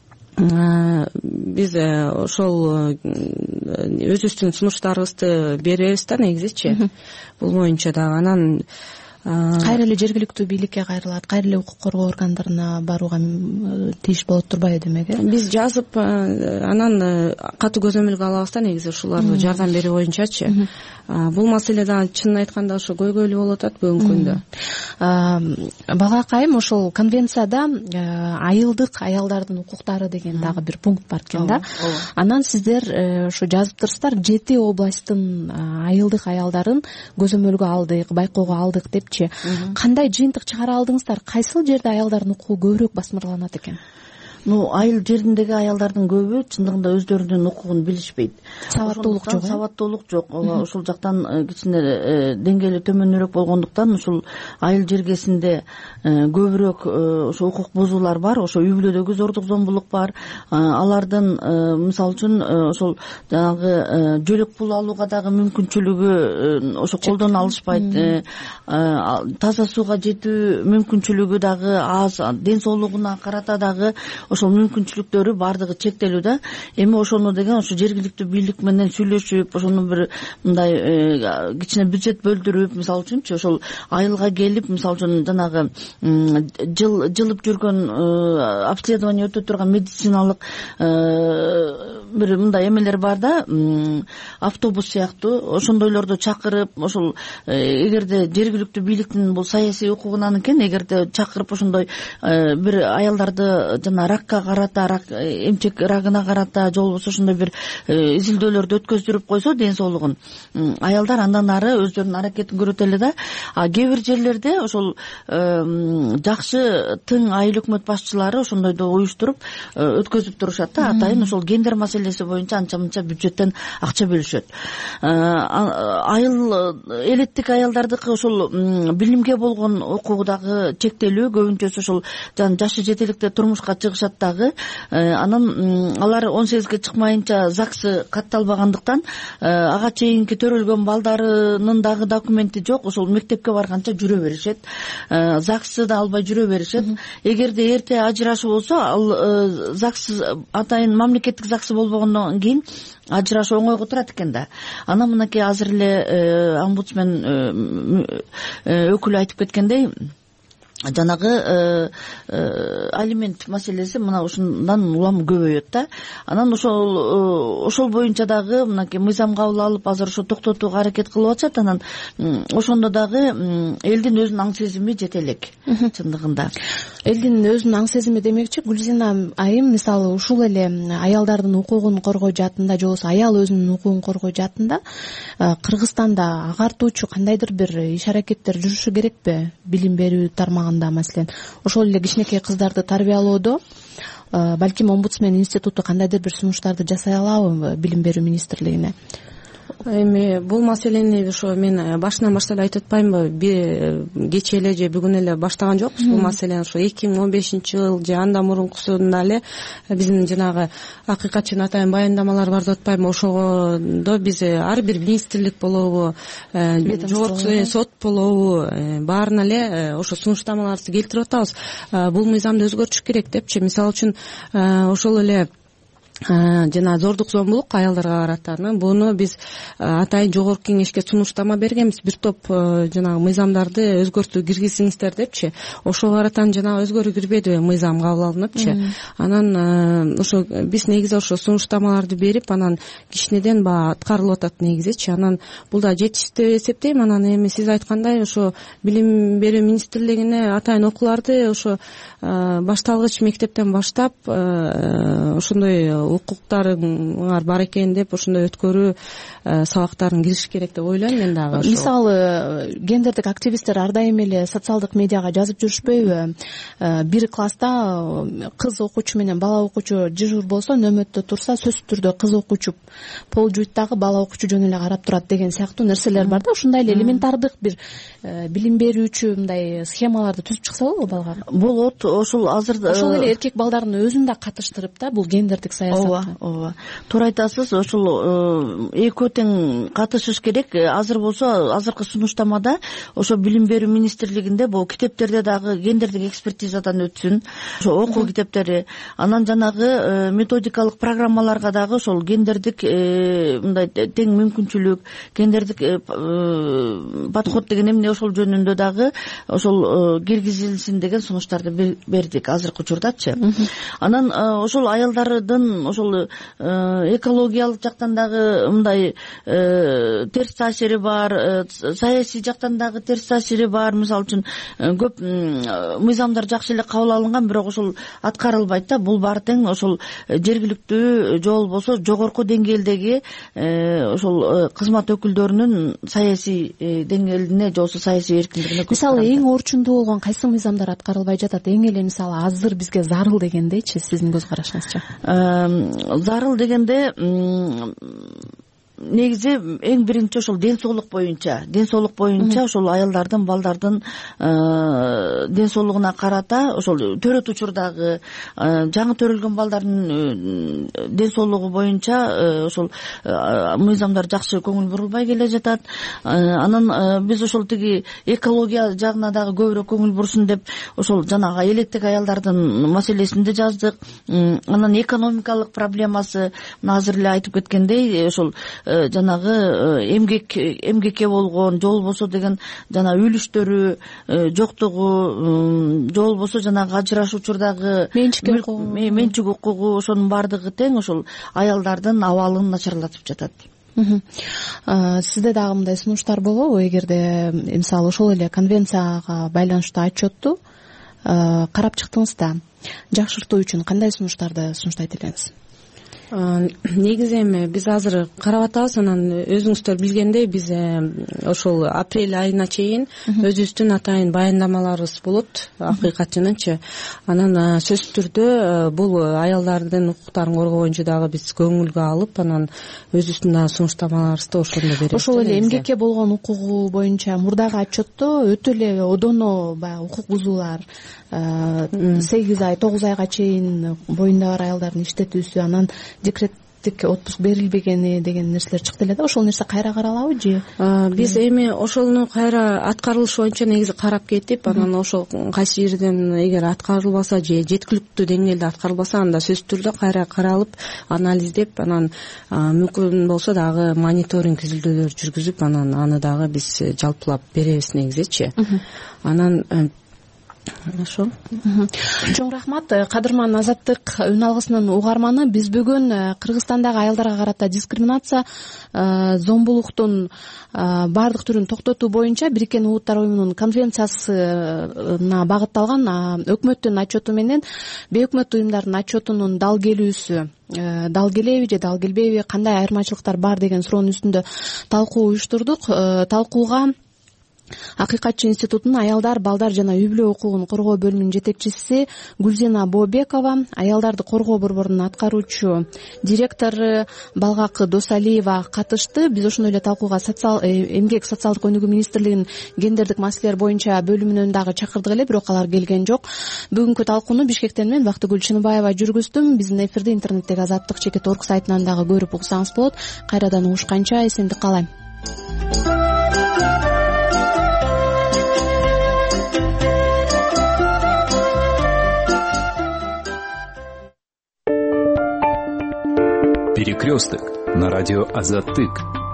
биз ошол өзүбүздүн сунуштарыбызды беребиз да негизичи бул боюнча дагы. Анан кайра эле жергиликтүү бийликке кайрылат, кайра эле укук коргоо органдарына барууга тийиш болот турбайбы демек? Э биз жазып анан катуу көзөмөлгө алабыз да негизи ушуларды жардам берүү боюнчачы. Бул маселе дагы чынын айтканда ошо көйгөйлүү болуп атат бүгүнкү күндө. Бага акайым, ошол конвенцияда айылдык аялдардын укуктары деген дагы бир пункт бар экен да. Анан сиздер ошо жазыптырсыздар, жети областтын айылдык аялдарын көзөмөлгө алдык, байкоого алдык деп. Кандай жыйынтык чыгара алдыңыздар? Кайсыл жерде аялдардын укугу көбүрөөк басмырланат экен? Ну, айыл жериндеги аялдардын көбү чындыгында өздөрүнүн укугун билишпейт. Сабаттуулук жок. Сабаттуулук жок. Ошол жактан кичине деңгээли төмөнүрөөк болгондуктан ушул айыл жергесинде көбүрөөк ошо укук бузуулар бар. Ошо үй бүлөдөгү зордук зомбулук бар. Алардын мисалы үчүн ошол жанагы жөлөк пул алууга дагы мүмкүнчүлүгү ошо колдоно алышпайт. Таза сууга жетүү мүмкүнчүлүгү дагы аз. Ден соолугуна карата дагы ошол мүмкүнчүлүктөрү бардыгы чектелүү да. Эми ошону деген ошо жергиликтүү бийлик менен сүйлөшүп, ошону бир мындай кичине бюджет бөлдүрүп, мисалы үчүнчү ошол айылга келип, мисалы үчүн жанагы жыл жылып жүргөн обследование өтө турган медициналык бир мындай эмелер бар да, автобус сыяктуу. Ошондойлорду чакырып, ошол эгерде жергиликтүү бийликтин бул саясий укугунан экен, эгерде чакырып ошондой бир аялдарды жана ракка карата, рак эмчек рагына карата, же болбосо ошондой бир изилдөөлөрдү өткөздүрүп койсо ден соолугун, аялдар андан ары өздөрүнүн аракетин көрөт эле да. А кээ бир жерлерде ошол жакшы тың айыл өкмөт башчылары ошондойду уюштуруп өткөзүп турушат да. Атайын ошол гендер маселеси боюнча анча мынча бюджеттен акча бөлүшөт. Айыл элеттик аялдардыкы ошол билимге болгон укугу дагы чектелүү, көбүнчөсү ошол жашы жетеликте турмушка чыгышат дагы. Анан алар он сегизге чыкмайынча ЗАГСы катталбагандыктан ага чейинки төрөлгөн балдарынын дагы документи жок. Ошол мектепке барганча жүрө беришет. ЗАГСты да албай жүрө беришет. Эгерде эрте ажырашуу болсо, ал ЗАГС атайын мамлекеттик ЗАГСы болбогондон кийин ажырашуу оңойго турат экен да. Анан мынакей азыр эле омбудсмен өкүлү айтып кеткендей, жанагы алимент маселеси мына ушундан улам көбөйөт да. Анан ошол ошол боюнча дагы мынакей мыйзам кабыл алып азыр ошо токтотууга аракет кылып атышат. Анан ошондо дагы элдин өзүнүн аң сезими жете элек чындыгында. Элдин өзүнүн аң сезими демекчи Гүлзина айым мисалы ушул эле аялдардын укугун коргоо жаатында же болбосо аял өзүнүн укугун коргоо жаатында Кыргызстанда агартуучу кандайдыр бир иш аракеттер жүрүшү керекпи билим берүү тармагында? Маселен ошол эле кичинекей кыздарды тарбиялоодо балким омбудсмен институту кандайдыр бир сунуштарды жасай алабы билим берүү министрлигине? Эми бул маселени ошо мен башынан баштап айтып атпаймынбы, кечээ эле же бүгүн эле баштаган жокпуз бул маселени. Ошо эки миң он бешинчи жыл же андан мурункусунда эле биздин жанагы акыйкатчынын атайын баяндамалары бар деп атпаймынбы, ошогодо биз ар бир министрлик болобу, жогорку сот болобу, баарына эле ошо сунуштамаларыбызды келтирип атабыз. Бул мыйзамды өзгөртүш керек депчи. Мисалы үчүн ошол эле жана зордук зомбулук аялдарга карата буну биз атайын жогорку кеңешке сунуштама бергенбиз, бир топ жанагы мыйзамдарды өзгөртүү киргизиңиздер депчи. Ошого карата жанагы өзгөрүү кирбедиби, мыйзам кабыл алыныпчы. Анан ошо биз негизи ошо сунуштамаларды берип, анан кичинеден баягы аткарылып атат негизичи. Анан бул да жетиштүү деп эсептейм. Анан эми сиз айткандай ошо билим берүү министрлигине атайын окууларды ошо башталгыч мектептен баштап ошондой укуктарыңар бар экен деп ошондой өткөрүү сабактарын кириш керек деп ойлойм мен дагы. Мисалы гендердик активисттер ар дайым эле социалдык медиага жазып жүрүшпөйбү? Бир класста кыз окуучу менен бала окуучу дежур болсо, нөмөттө турса сөзсүз түрдө кыз окуучу пол жуйт дагы бала окуучу жөн эле карап турат деген сыяктуу нерселер бар да. Ушундай эле элементардык бир билим берүүчү мындай схемаларды түзүп чыкса болобу балга? Болот. Ошол азыр ошол эле эркек балдардын өзүн да катыштырып да бул гендердик саясатты. Ооба, ооба. Туура айтасыз. Ошол экөө тең катышыш керек. Азыр болсо азыркы сунуштамада ошо билим берүү министрлигинде бул китептерде дагы гендердик экспертизадан өтсүн. Ошо окуу китептери, анан жанагы методикалык программаларга дагы ошол гендердик мындай тең мүмкүнчүлүк, гендердик подход деген эмне ошол жөнүндө дагы ошол киргизилсин деген сунуштарды бердик азыркы учурдачы. Анан ошол аялдардын ошол экологиялык жактан дагы мындай терс таасири бар, саясий жактан дагы терс таасири бар. Мисалы үчүн көп мыйзамдар жакшы эле кабыл алынган, бирок ошол аткарылбайт да. Бул баары тең ошол жергиликтүү же болбосо жогорку деңгээлдеги ошол кызмат өкүлдөрүнүн саясий деңгээлине же болбосо саясий эркиндигине. Мисалы эң орчундуу болгон кайсы мыйзамдар аткарылбай жатат? Эң эле мисалы азыр бизге зарыл дегендейчи, сиздин көз карашыңызча? Зарыл дегенде негизи эң биринчи ошол ден соолук боюнча, ден соолук боюнча ошол аялдардын, балдардын ден соолугуна карата ошол төрөт учурдагы жаңы төрөлгөн балдардын ден соолугу боюнча ошол мыйзамдар жакшы көңүл бурулбай келе жатат. Анан биз ошол тиги экология жагына дагы көбүрөөк көңүл бурсун деп ошол жанагы электик аялдардын маселесин да жаздык. Анан экономикалык проблемасы, мына азыр эле айтып кеткендей, ошол жанагы эмгек эмгекке болгон же болбосо деген жана үлүштөрү жоктугу, же болбосо жанагы ажырашуучурдагы менчик укугу, ошонун баардыгы тең ошол аялдардын абалын начарлатып жатат. Сизде дагы мындай сунуштар болобу? Эгерде мисалы ошол эле конвенцияга байланыштуу отчетту карап чыктыңыз да, жакшыртуу үчүн кандай сунуштарды сунуштайт элеңиз? Негизи эми биз азыр карап атабыз. Анан өзүңүздөр билгендей биз ошол апрель айына чейин өзүбүздүн атайын баяндамаларыбыз болот, акыйкатчынынчы. Анан сөзсүз түрдө бул аялдардын укуктарын коргоо боюнча дагы биз көңүлгө алып, анан өзүбүздүн дагы сунуштамаларыбызды ошондо беребиз. Ошол эле эмгекке болгон укугу боюнча мурдагы отчетто өтө эле одоно баягы укук бузуулар, сегиз ай тогуз айга чейин боюнда бар аялдардын иштетүүсү, анан декреттик отпуск берилбегени деген нерселер чыкты эле да. Ошол нерсе кайра каралабы же? Биз эми ошону кайра аткарылышы боюнча негизи карап кетип, анан ошол кайсы жерден эгер аткарылбаса же жеткиликтүү деңгээлде аткарылбаса, анда сөзсүз түрдө кайра каралып, анализдеп, анан мүмкүн болсо дагы мониторинг изилдөөлөр жүргүзүп, анан аны дагы биз жалпылап беребиз негизичи. Анан ошо. Чоң рахмат. Кадырман Азаттык үн алгысынын угарманы. Биз бүгүн Кыргызстандагы аялдарга карата дискриминация, зомбулуктун баардык түрүн токтотуу боюнча Бириккен Улуттар Уюмунун конвенциясына багытталган өкмөттүн отчету менен бейөкмөттүү уюмдардын отчетунун дал келүүсү, дал келеби же дал келбейби, кандай айырмачылыктар бар деген суроонун үстүндө талкуу уюштурдук. Талкууга Акыйкатчы институтунун аялдар, балдар жана үй бүлө укугун коргоо бөлүмүнүн жетекчиси Гүлзина Бообекова, аялдарды коргоо борборунун аткаруучу директору Балгак Досалиева катышты. Биз ошондой эле талкууга социал эмгек социалдык өнүгүү министрлигинин гендердик маселелер боюнча бөлүмүнөн дагы чакырдык эле, бирок алар келген жок. Бүгүнкү талкууну Бишкектен мен Бактыгүл Чыныбаева жүргүздүм. Биздин эфирди интернеттеги азаттык чекит орг сайтынан дагы көрүп уксаңыз болот. Кайрадан угушканча эсендик каалайм. Перекресток на радио Азаттык.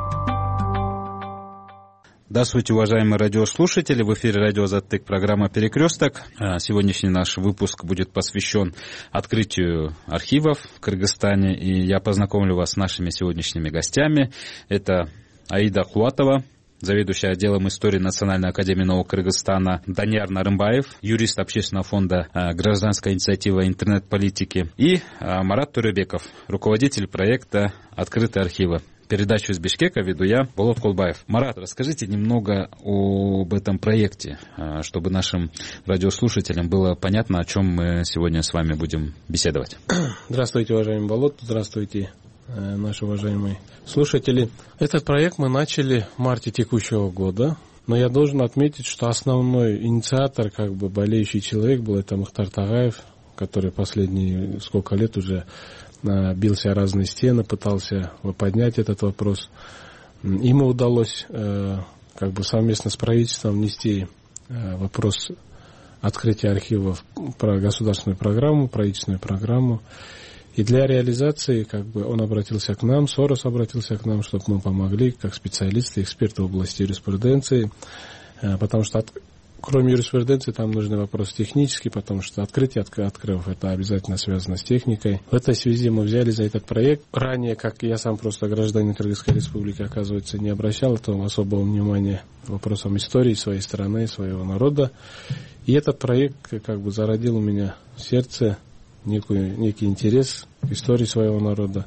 Здравствуйте, уважаемые радиослушатели. В эфире радио Азаттык, программа «Перекресток». Сегодняшний наш выпуск будет посвящен открытию архивов в Кыргызстане. И я познакомлю вас с нашими сегодняшними гостями. Это Аида Кулатова, заведующий отделом истории Национальной академии наук Кыргызстана, Данияр Нарымбаев, юрист общественного фонда «Гражданская инициатива интернет-политики», и Марат Төребеков, руководитель проекта «Открытые архивы». Передачу из Бишкека веду я, Болот Кулбаев. Марат, расскажите немного об этом проекте, чтобы нашим радиослушателям было понятно, о чем мы сегодня с вами будем беседовать. Здравствуйте, уважаемый Болот, здравствуйте, наши уважаемые слушатели. Этот проект мы начали в марте текущего года, но я должен отметить, что основной инициатор, как бы болеющий человек, был это Мухтар Тагаев, который последние сколько лет уже бился о разные стены, пытался поднять этот вопрос. Ему удалось как бы совместно с правительством внести вопрос открытия архивов в государственную программу, правительственную программу. И для реализации как бы он обратился к нам, Сорос обратился к нам, чтобы мы помогли, как специалисты, эксперты в области юриспруденции, потому что от, кроме юриспруденции там нужны вопросы технические, потому что открытие архивов это обязательно связано с техникой. В этой связи мы взяли за этот проект. Ранее, как я сам просто гражданин Кыргызской республики, оказывается, не обращал этого особого внимания вопросам истории своей страны, своего народа. И этот проект как бы зародил у меня в сердце некую, некий интерес к истории своего народа.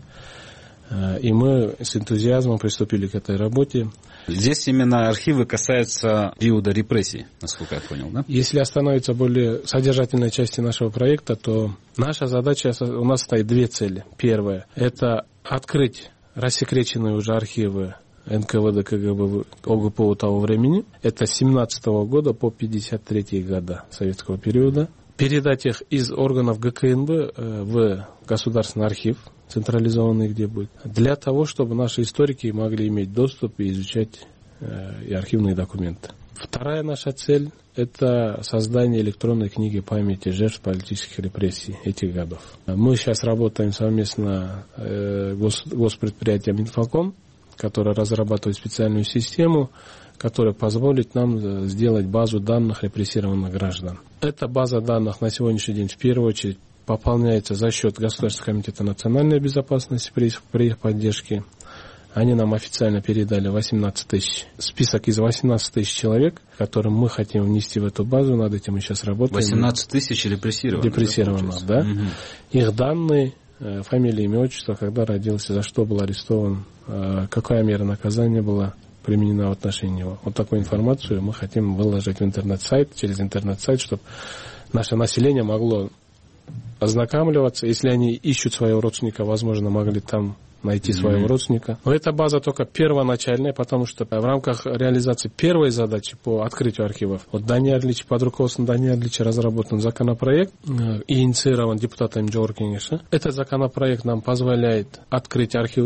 И мы с энтузиазмом приступили к этой работе. Здесь именно архивы касаются периода репрессий, насколько я понял, да? Если остановиться более содержательной части нашего проекта, то наша задача, у нас стоит две цели. Первая – это открыть рассекреченные уже архивы эн ка вэ дэ, ка гэ бэ, о гэ пэ у того времени. Это с семнадцатого года по пятьдесят третий года советского периода. Передать их из органов гэ ка эн бэ в государственный архив, централизованный где будет, для того, чтобы наши историки могли иметь доступ и изучать э, и архивные документы. Вторая наша цель – это создание электронной книги памяти жертв политических репрессий этих годов. Мы сейчас работаем совместно э, гос, госпредприятием «Инфоком», которое разрабатывает специальную систему, которая позволит нам сделать базу данных репрессированных граждан. Эта база данных на сегодняшний день в первую очередь пополняется за счет Государственного комитета национальной безопасности при, при их поддержке. Они нам официально передали восемнадцать тысяч, список из восемнадцати тысяч человек, которым мы хотим внести в эту базу, над этим мы сейчас работаем. восемнадцать тысяч репрессированных. Репрессированных, да. да. Угу. Их данные, фамилия, имя, отчество, когда родился, за что был арестован, какая мера наказания была применена в отношении него. Вот такую информацию мы хотим выложить в интернет-сайт, через интернет-сайт, чтобы наше население могло ознакомливаться. Если они ищут своего родственника, возможно, могли там найти mm-hmm. своего родственника. Но эта база только первоначальная, потому что в рамках реализации первой задачи по открытию архивов, вот Данияр Ильич, под руководством Данияра Ильича разработан законопроект и инициирован депутатами Джоркингеша. Этот законопроект нам позволяет открыть архивы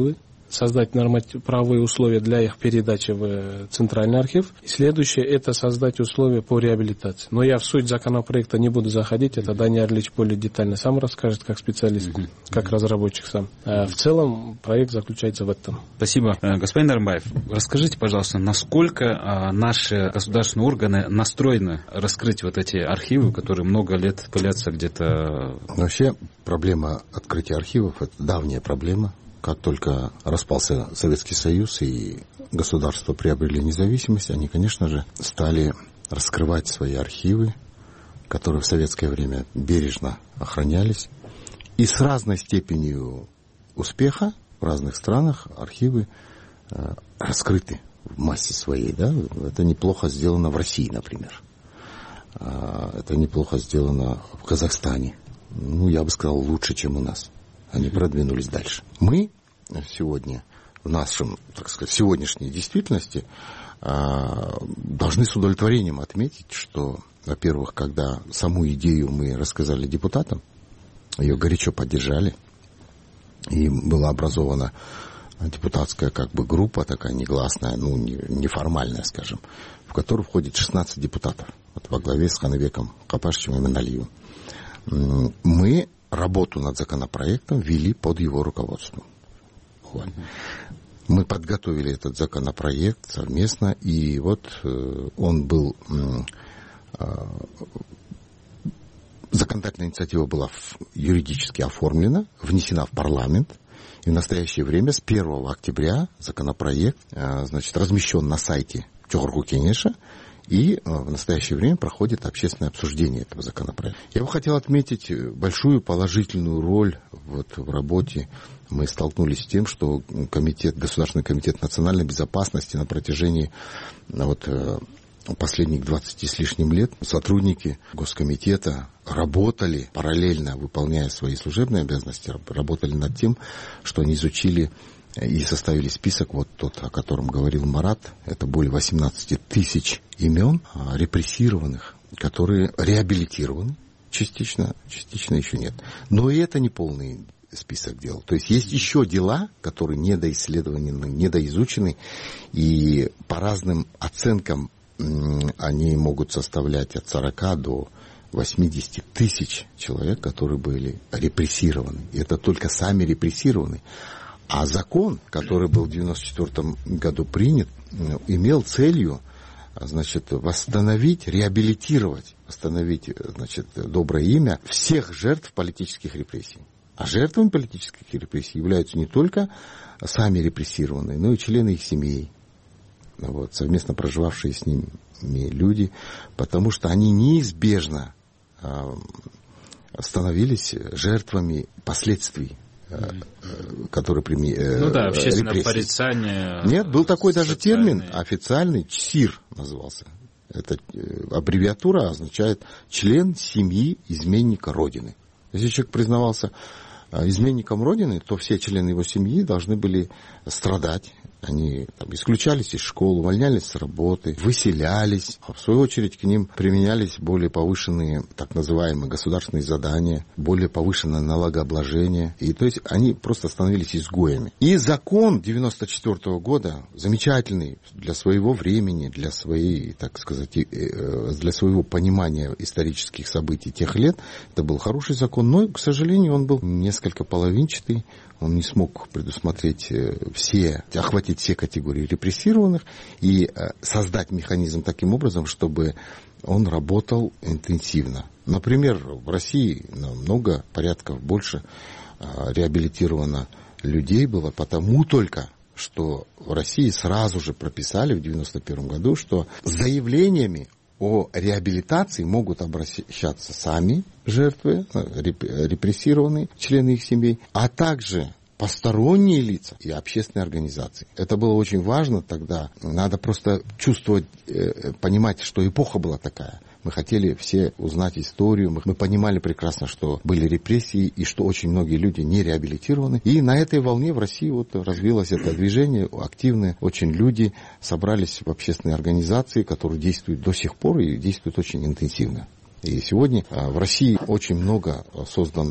создать норматив, правовые условия для их передачи в Центральный архив. И следующее – это создать условия по реабилитации. Но я в суть законопроекта не буду заходить, это Даня Орлич более детально сам расскажет, как специалист, mm-hmm. как разработчик сам. А в целом проект заключается в этом. Спасибо. Господин Нарымбаев, расскажите, пожалуйста, насколько наши государственные органы настроены раскрыть вот эти архивы, которые много лет пылятся где-то? Вообще проблема открытия архивов – это давняя проблема. Как только распался Советский Союз и государства приобрели независимость, они, конечно же, стали раскрывать свои архивы, которые в советское время бережно охранялись. И с разной степенью успеха в разных странах архивы э, раскрыты в массе своей. Да? Это неплохо сделано в России, например. Э, это неплохо сделано в Казахстане. Ну, я бы сказал, лучше, чем у нас. Они продвинулись дальше. Мы сегодня в нашем, так сказать, сегодняшней действительности должны с удовлетворением отметить, что, во-первых, когда саму идею мы рассказали депутатам, ее горячо поддержали, и была образована депутатская как бы группа, такая негласная, ну, неформальная, скажем, в которую входит шестнадцать депутатов, вот во главе с Ханыбеком Капашевичем и Миналиевым. Мы работу над законопроектом вели под его руководством. Вот. Мы подготовили этот законопроект совместно, и вот э, он был... Э, законодательная инициатива была в, юридически оформлена, внесена в парламент, и в настоящее время с первого октября законопроект э, значит, размещен на сайте Чогорку Кенеша, и в настоящее время проходит общественное обсуждение этого законопроекта. Я бы хотел отметить большую положительную роль вот в работе. Мы столкнулись с тем, что комитет, Государственный комитет национальной безопасности на протяжении вот, последних двадцати с лишним лет сотрудники Госкомитета работали параллельно, выполняя свои служебные обязанности, работали над тем, что они изучили и составили список, вот тот, о котором говорил Марат, это более восемнадцати тысяч имен репрессированных, которые реабилитированы частично, частично еще нет. Но и это не полный список дел. То есть есть еще дела, которые недоисследованы, недоизучены, и по разным оценкам они могут составлять от сорока до восьмидесяти тысяч человек, которые были репрессированы. И это только сами репрессированные. А закон, который был в девяносто четвёртом году принят, имел целью, значит, восстановить, реабилитировать, восстановить, значит, доброе имя всех жертв политических репрессий. А жертвами политических репрессий являются не только сами репрессированные, но и члены их семей, вот, совместно проживавшие с ними люди, потому что они неизбежно э, становились жертвами последствий, который прими... Ну да, общественное репрессий. Порицание. Нет, был такой даже социальные... термин официальный, ЧСИР назывался. Это аббревиатура означает член семьи изменника Родины. Если человек признавался изменником Родины, то все члены его семьи должны были страдать. Они там, исключались из школы, увольнялись с работы, выселялись. А в свою очередь к ним применялись более повышенные так называемые государственные задания, более повышенное налогообложение. И то есть они просто становились изгоями. И закон девяносто четвёртого года, замечательный для своего времени, для своей, так сказать, для своего понимания исторических событий тех лет, это был хороший закон, но, к сожалению, он был несколько половинчатый. Он не смог предусмотреть все, охватить все категории репрессированных и создать механизм таким образом, чтобы он работал интенсивно. Например, в России намного, порядков больше реабилитировано людей было, потому только, что в России сразу же прописали в девяносто первом году, что с заявлениями о реабилитации могут обращаться сами жертвы, репрессированные, члены их семей, а также посторонние лица и общественные организации. Это было очень важно тогда. Надо просто чувствовать, понимать, что эпоха была такая. Мы хотели все узнать историю, мы понимали прекрасно, что были репрессии и что очень многие люди не реабилитированы. И на этой волне в России вот развилось это движение, активные очень люди собрались в общественные организации, которые действуют до сих пор и действуют очень интенсивно. И сегодня в России очень много создано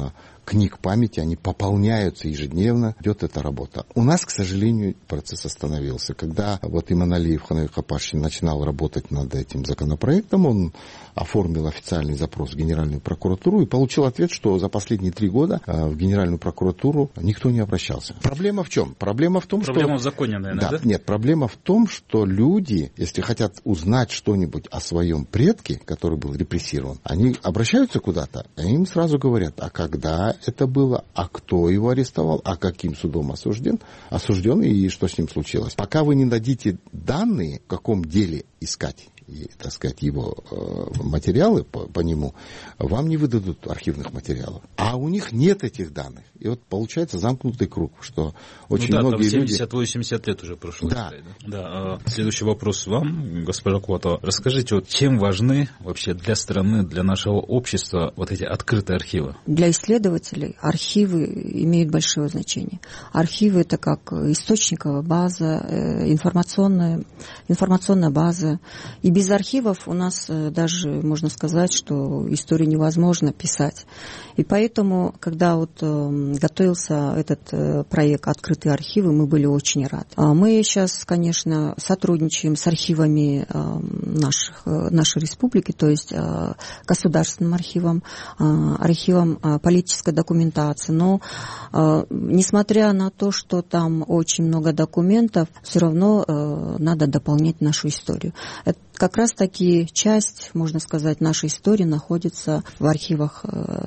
книг памяти, они пополняются ежедневно, идет эта работа. У нас, к сожалению, процесс остановился. Когда вот Иманалиев Ханабек Хапашин начинал работать над этим законопроектом, он оформил официальный запрос в Генеральную прокуратуру и получил ответ, что за последние три года в Генеральную прокуратуру никто не обращался. Проблема в чем? Проблема в том, Проблема что... в законе, наверное, да? да? Нет, проблема в том, что люди, если хотят узнать что-нибудь о своем предке, который был репрессирован, они обращаются куда-то, и им сразу говорят, а когда это было, а кто его арестовал, а каким судом осужден, осужден и что с ним случилось. Пока вы не дадите данные, в каком деле искать, и, так сказать, его э, материалы по, по нему, вам не выдадут архивных материалов. А у них нет этих данных. И вот получается замкнутый круг, что очень ну, да, многие там люди... семьдесят-восемьдесят лет уже прошло. Да. Да. Да. Следующий вопрос вам, госпожа Куатова. Расскажите, вот, чем важны вообще для страны, для нашего общества вот эти открытые архивы? Для исследователей архивы имеют большое значение. Архивы — это как источниковая база, информационная, информационная база. И без архивов у нас даже можно сказать, что историю невозможно писать. И поэтому, когда вот готовился этот проект «Открытые архивы», мы были очень рады. Мы сейчас, конечно, сотрудничаем с архивами наших, нашей республики, то есть государственным архивом, архивом политической документации. Но, несмотря на то, что там очень много документов, все равно надо дополнять нашу историю. Это как раз-таки часть, можно сказать, нашей истории находится в архивах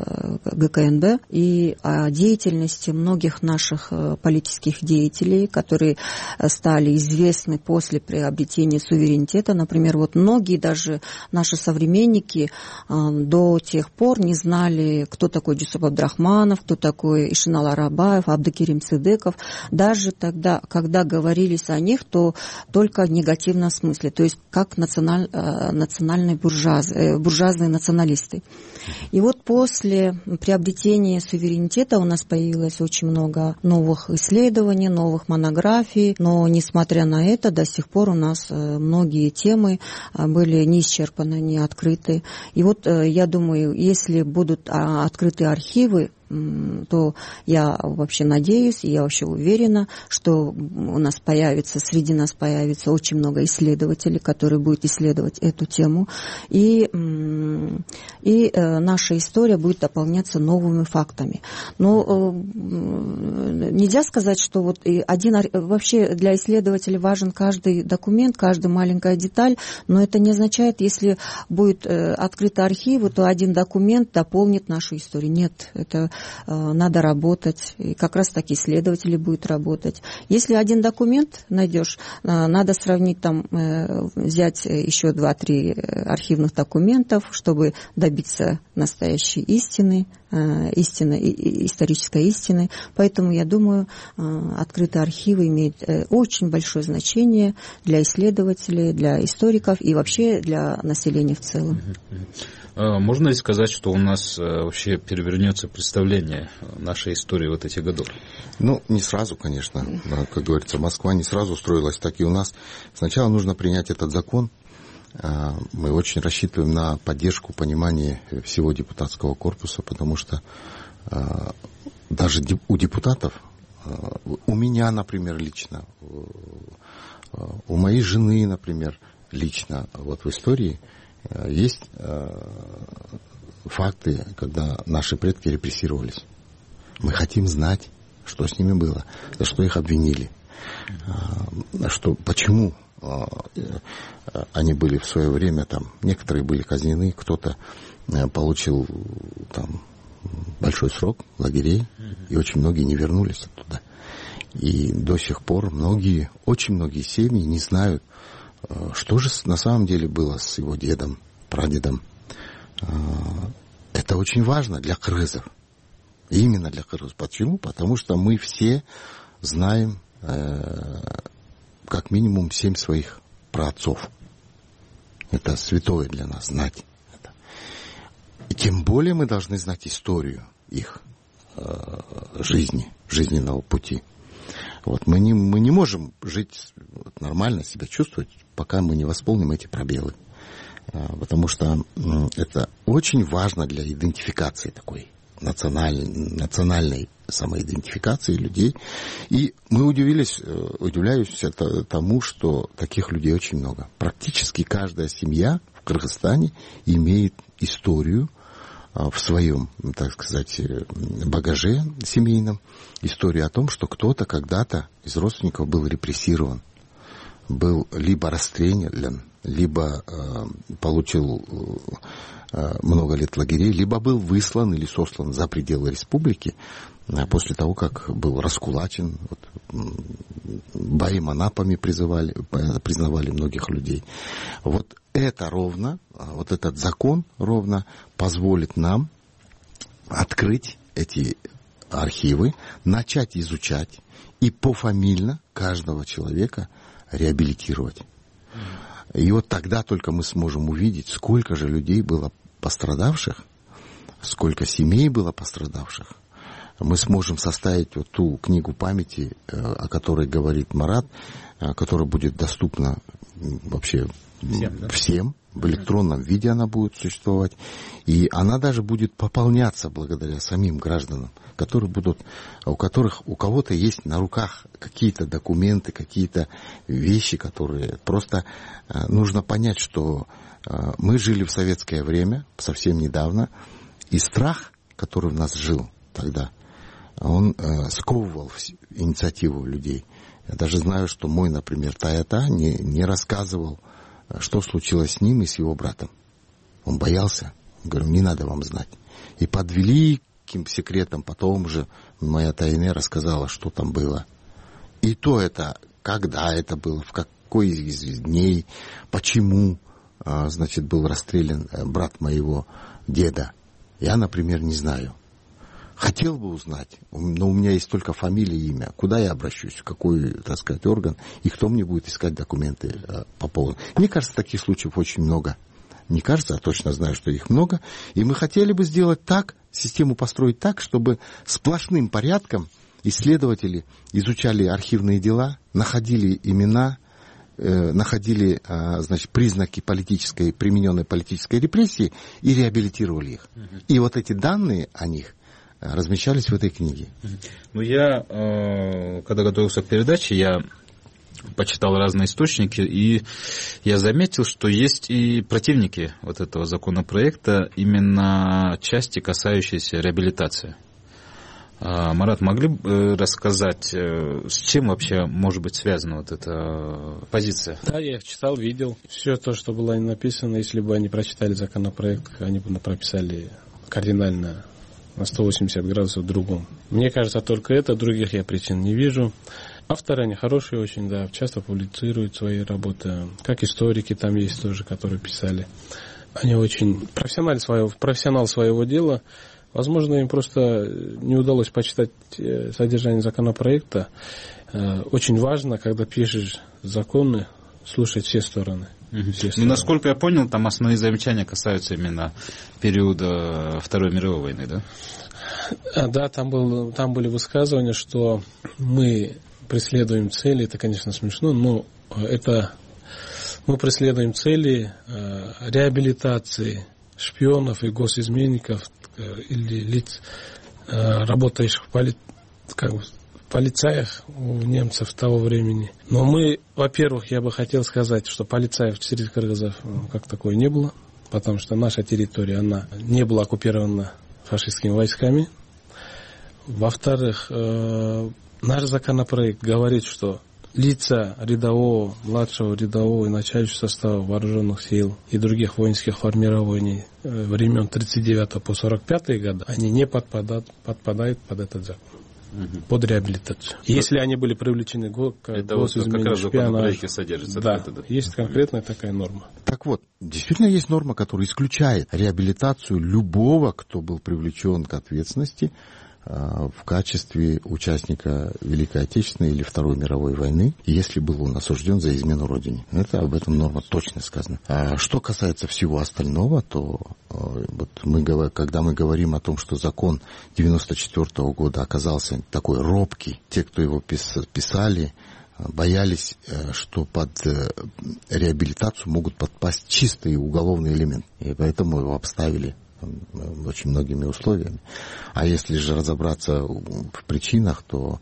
ГКНБ, и о деятельности многих наших политических деятелей, которые стали известны после приобретения суверенитета. Например, вот многие даже наши современники до тех пор не знали, кто такой Джусуп Абдрахманов, кто такой Ишинал Арабаев, Абдыкерим Цыдыков. Даже тогда, когда говорились о них, то только в негативном смысле, то есть как национальные национальные буржуазы, буржуазные националисты. И вот после приобретения суверенитета у нас появилось очень много новых исследований, новых монографий, но, несмотря на это, до сих пор у нас многие темы были не исчерпаны, не открыты. И вот я думаю, если будут открыты архивы, то я вообще надеюсь, и я вообще уверена, что у нас появится, среди нас появится очень много исследователей, которые будут исследовать эту тему, и, и наша история будет дополняться новыми фактами. Но нельзя сказать, что вот один, вообще для исследователей важен каждый документ, каждая маленькая деталь, но это не означает, если будет открыты архивы, то один документ дополнит нашу историю. Нет, это надо работать, и как раз таки исследователи будут работать. Если один документ найдешь, надо сравнить, там, взять еще два-три архивных документов, чтобы добиться настоящей истины, истины, исторической истины. Поэтому, я думаю, открытые архивы имеют очень большое значение для исследователей, для историков и вообще для населения в целом. Можно ли сказать, что у нас вообще перевернется представление нашей истории вот этих годов? Ну, не сразу, конечно. Как говорится, Москва не сразу строилась, так и у нас. Сначала нужно принять этот закон. Мы очень рассчитываем на поддержку, понимание всего депутатского корпуса, потому что даже у депутатов, у меня, например, лично, у моей жены, например, лично, вот в истории есть факты, когда наши предки репрессировались. Мы хотим знать, что с ними было, за что их обвинили, что, почему они были в свое время там, некоторые были казнены, кто-то получил там большой срок лагерей, и очень многие не вернулись оттуда. И до сих пор многие, очень многие семьи не знают, что же на самом деле было с его дедом, прадедом. Это очень важно для кыргызов. Именно для кыргызов. Почему? Потому что мы все знаем как минимум семь своих праотцов. Это святое для нас знать это. И тем более мы должны знать историю их жизни, жизненного пути. Вот, мы, не, мы не можем жить нормально, себя чувствовать, пока мы не восполним эти пробелы. Потому что это очень важно для идентификации такой националь, национальной самоидентификации людей. И мы удивились, удивляюсь тому, что таких людей очень много. Практически каждая семья в Кыргызстане имеет историю в своем, так сказать, багаже семейном, историю о том, что кто-то когда-то из родственников был репрессирован, был либо расстрелян, либо э, получил э, много лет лагерей, либо был выслан или сослан за пределы республики э, после того, как был раскулачен. Вот, баиманапами призывали, признавали многих людей. Вот это ровно, вот этот закон ровно позволит нам открыть эти архивы, начать изучать и пофамильно каждого человека реабилитировать. И вот тогда только мы сможем увидеть, сколько же людей было пострадавших, сколько семей было пострадавших. Мы сможем составить вот ту книгу памяти, о которой говорит Марат, которая будет доступна вообще всем, да? всем. В электронном виде она будет существовать. И она даже будет пополняться благодаря самим гражданам, которые будут, у которых у кого-то есть на руках какие-то документы, какие-то вещи, которые просто э, нужно понять, что э, мы жили в советское время, совсем недавно, и страх, который в нас жил тогда, он э, сковывал инициативу людей. Я даже знаю, что мой, например, Таята не, не рассказывал, что случилось с ним и с его братом. Он боялся. Я говорю, не надо вам знать. И под великим секретом потом же моя Тайне рассказала, что там было. И то это, когда это было, в какой из дней, почему, значит, был расстрелян брат моего деда. Я, например, не знаю. Хотел бы узнать, но у меня есть только фамилия и имя. Куда я обращусь, в какой, так сказать, орган, и кто мне будет искать документы э, по поводу. Мне кажется, таких случаев очень много. Не кажется, а точно знаю, что их много. И мы хотели бы сделать так, систему построить так, чтобы сплошным порядком исследователи изучали архивные дела, находили имена, э, находили, э, значит, признаки политической, примененной политической репрессии и реабилитировали их. Uh-huh. И вот эти данные о них размещались в этой книге. Ну, я, когда готовился к передаче, я почитал разные источники, и я заметил, что есть и противники вот этого законопроекта, именно части, касающиеся реабилитации. Марат, могли бы рассказать, с чем вообще может быть связана вот эта позиция? Да, я их читал, видел. Все то, что было написано, если бы они прочитали законопроект, они бы прописали кардинально на сто восемьдесят градусов другом. Мне кажется, только это, других я причин не вижу. Авторы, они хорошие очень, да, часто публицируют свои работы. Как историки там есть тоже, которые писали. Они очень профессионал своего, профессионал своего дела. Возможно, им просто не удалось почитать содержание законопроекта. Очень важно, когда пишешь законы, слушать все стороны. Uh-huh. Ну, насколько я понял, там основные замечания касаются именно периода Второй мировой войны, да? А, да, там, был, там были высказывания, что мы преследуем цели, это, конечно, смешно, но это мы преследуем цели э, реабилитации шпионов и госизменников э, или лиц, э, работающих в поли... как бы, полицаях у немцев того времени. Но мы, во-первых, я бы хотел сказать, что полицаев среди кыргызов как такое не было, потому что наша территория, она не была оккупирована фашистскими войсками. Во-вторых, э, наш законопроект говорит, что лица рядового, младшего рядового и начальничего состава вооруженных сил и других воинских формирований времен тридцать девятого по сорок пятый годы, они не подпадают, подпадают под этот закон. Угу. Под реабилитацию. Если они были привлечены к это вот как раз в законопроекте содержится. Да, это, да, есть конкретная такая норма. Так вот, действительно есть норма, которая исключает реабилитацию любого, кто был привлечен к ответственности в качестве участника Великой Отечественной или Второй мировой войны, если был он осужден за измену Родине. Это об этом норма точно сказано. А что касается всего остального, то вот мы, когда мы говорим о том, что закон девяносто четвёртого года оказался такой робкий, те, кто его писали, боялись, что под реабилитацию могут подпасть чистые уголовные элементы. И поэтому его обставили очень многими условиями. А если же разобраться в причинах, то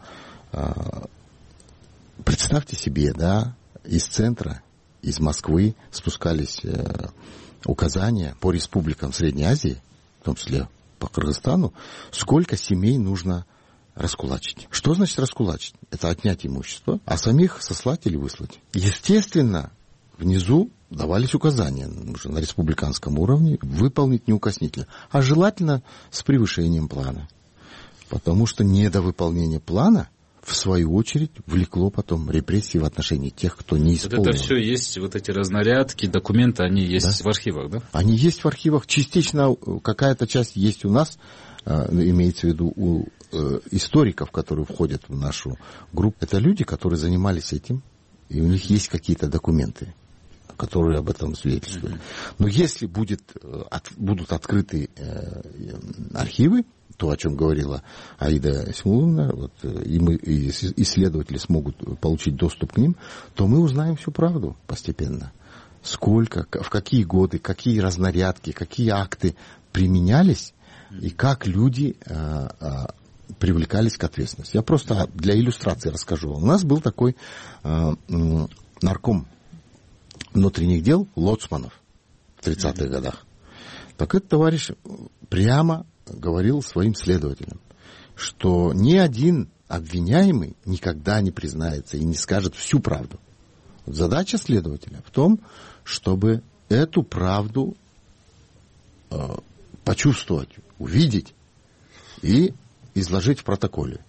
представьте себе, да, из центра, из Москвы спускались указания по республикам Средней Азии, в том числе по Кыргызстану, сколько семей нужно раскулачить. Что значит раскулачить? Это отнять имущество, а самих сослать или выслать. Естественно, внизу давались указания уже на республиканском уровне выполнить неукоснительно, а желательно с превышением плана. Потому что недовыполнение плана, в свою очередь, влекло потом репрессии в отношении тех, кто не исполнил. Вот это все есть, вот эти разнарядки, документы, они есть, да, в архивах, да? Они есть в архивах. Частично какая-то часть есть у нас, имеется в виду у историков, которые входят в нашу группу. Это люди, которые занимались этим, и у них есть какие-то документы, которые об этом свидетельствуют. Mm-hmm. Но если будет, от, будут открыты э, архивы, то, о чем говорила Аида Исмуловна, вот, и, мы, и исследователи смогут получить доступ к ним, то мы узнаем всю правду постепенно. Сколько, в какие годы, какие разнарядки, какие акты применялись, mm-hmm. и как люди э, э, привлекались к ответственности. Я просто для иллюстрации расскажу. У нас был такой э, нарком внутренних дел Лоцманов в тридцатых mm-hmm. годах. Так этот товарищ прямо говорил своим следователям, что ни один обвиняемый никогда не признается и не скажет всю правду. Задача следователя в том, чтобы эту правду э, почувствовать, увидеть и изложить в протоколе.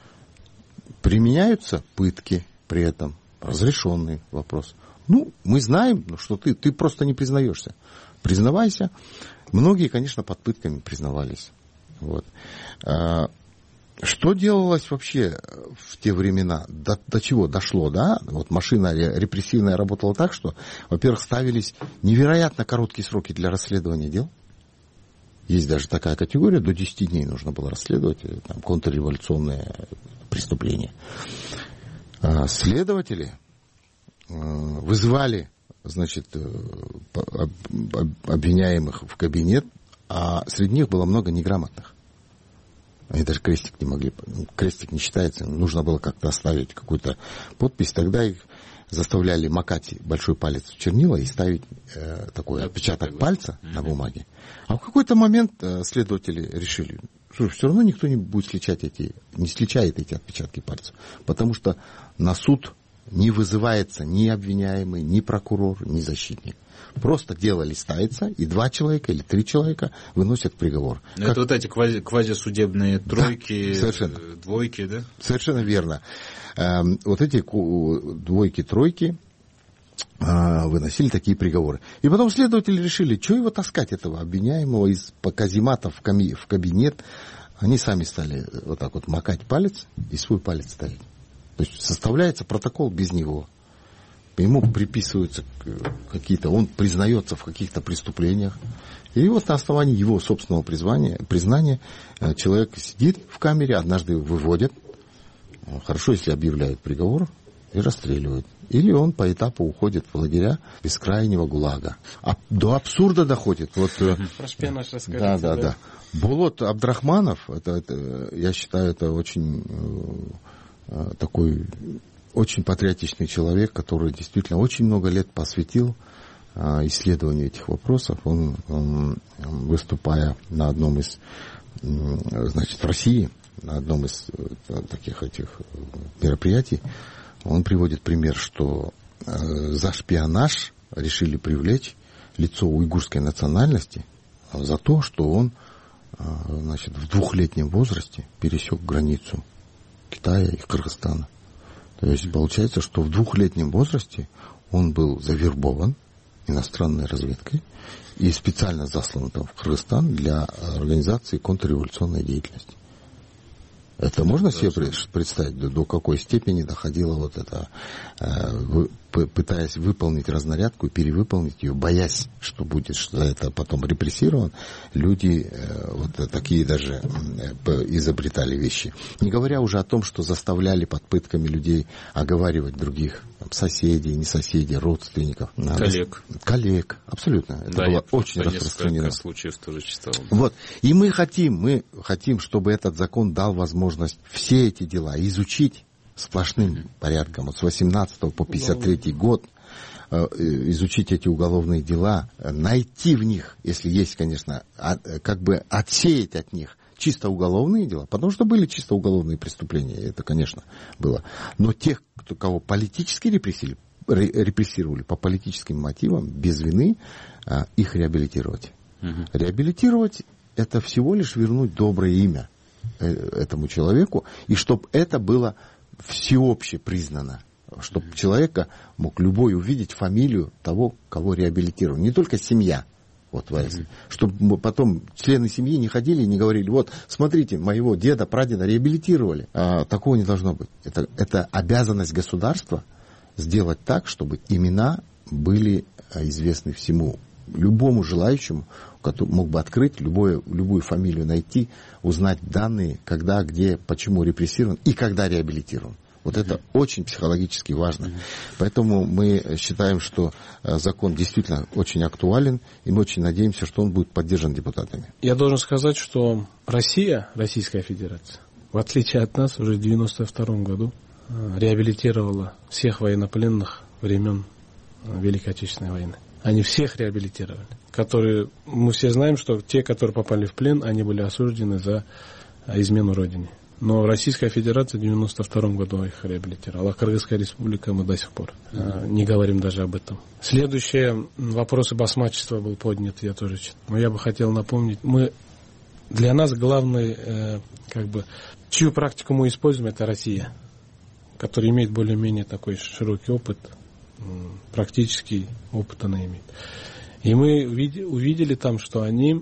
Применяются пытки при этом, разрешенный вопрос. Ну, мы знаем, что ты, ты просто не признаешься. Признавайся. Многие, конечно, под пытками признавались. Вот. А, что делалось вообще в те времена? До, до чего дошло, да? Вот машина репрессивная работала так, что, во-первых, ставились невероятно короткие сроки для расследования дел. Есть даже такая категория, до десяти дней нужно было расследовать там, контрреволюционные преступления. А, следователи вызывали, значит, обвиняемых в кабинет, а среди них было много неграмотных. Они даже крестик не могли, крестик не считается, нужно было как-то оставить какую-то подпись, тогда их заставляли макать большой палец в чернила и ставить э, такой отпечаток пальца mm-hmm. на бумаге. А в какой-то момент э, следователи решили, что все равно никто не будет сличать эти, не сличает эти отпечатки пальцев, потому что на суд не вызывается ни обвиняемый, ни прокурор, ни защитник. Просто дело листается, и два человека или три человека выносят приговор. Как... Это вот эти квази, квазисудебные тройки, да, совершенно. Двойки, да? Совершенно верно. Эм, вот эти двойки, тройки э, выносили такие приговоры. И потом следователи решили, что его таскать, этого обвиняемого из каземата в, коми, в кабинет. Они сами стали вот так вот макать палец и свой палец ставить. То есть составляется протокол без него. Ему приписываются какие-то, он признается в каких-то преступлениях. И вот на основании его собственного признания, признания человек сидит в камере, однажды выводят. Хорошо, если объявляют приговор и расстреливают. Или он по этапу уходит в лагеря бескрайнего ГУЛАГа. А до абсурда доходит. Вот, про шпионаж расскажите. Да, да, да, да. Болот Абдрахманов, это, это, я считаю, это очень э, такой очень патриотичный человек, который действительно очень много лет посвятил э, исследованию этих вопросов. Он, он, выступая на одном из, э, значит, в России, на одном из э, таких этих мероприятий, он приводит пример, что э, за шпионаж решили привлечь лицо уйгурской национальности за то, что он э, значит, в двухлетнем возрасте пересек границу Китая и Кыргызстана. То есть получается, что в двухлетнем возрасте он был завербован иностранной разведкой и специально заслан там в Кыргызстан для организации контрреволюционной деятельности. Это можно себе представить, до, до какой степени доходило вот это э, пытаясь выполнить разнарядку и перевыполнить ее, боясь, что будет, что это потом репрессирован, люди вот такие даже изобретали вещи. Не говоря уже о том, что заставляли под пытками людей оговаривать других, там, соседей, не соседей, родственников. Коллег. Коллег, абсолютно. Это да, было очень распространено. Несколько случаев тоже читал. Вот. И мы хотим, мы хотим, чтобы этот закон дал возможность все эти дела изучить сплошным порядком, вот с восемнадцатого по пятьдесят третий год, изучить эти уголовные дела, найти в них, если есть, конечно, как бы отсеять от них чисто уголовные дела, потому что были чисто уголовные преступления, это, конечно, было. Но тех, кто, кого политически репрессировали, репрессировали по политическим мотивам, без вины, их реабилитировать. Угу. Реабилитировать — это всего лишь вернуть доброе имя этому человеку, и чтобы это было всеобще признано, чтобы человека мог любой увидеть фамилию того, кого реабилитировали. Не только семья, вот, mm-hmm. чтобы потом члены семьи не ходили и не говорили: вот, смотрите, моего деда, прадеда реабилитировали. А, такого не должно быть. Это, это обязанность государства сделать так, чтобы имена были известны всему. Любому желающему, который мог бы открыть любое, любую фамилию, найти, узнать данные, когда, где, почему репрессирован и когда реабилитирован. Вот это mm-hmm. очень психологически важно. Mm-hmm. Поэтому мы считаем, что закон действительно очень актуален, и мы очень надеемся, что он будет поддержан депутатами. Я должен сказать, что Россия, Российская Федерация, в отличие от нас, уже в девяносто втором году реабилитировала всех военнопленных времен Великой Отечественной войны. Они всех реабилитировали. Которые, мы все знаем, что те, которые попали в плен, они были осуждены за измену Родине. Но Российская Федерация в девяносто втором году их реабилитировала. А Кыргызская Республика мы до сих пор mm-hmm. не говорим даже об этом. Следующее, вопрос басмачества был поднят, я тоже читал. Но я бы хотел напомнить, мы, для нас главный, э, как бы, чью практику мы используем, это Россия, которая имеет более-менее такой широкий опыт, практический опыт она имеет. И мы увидели там, что они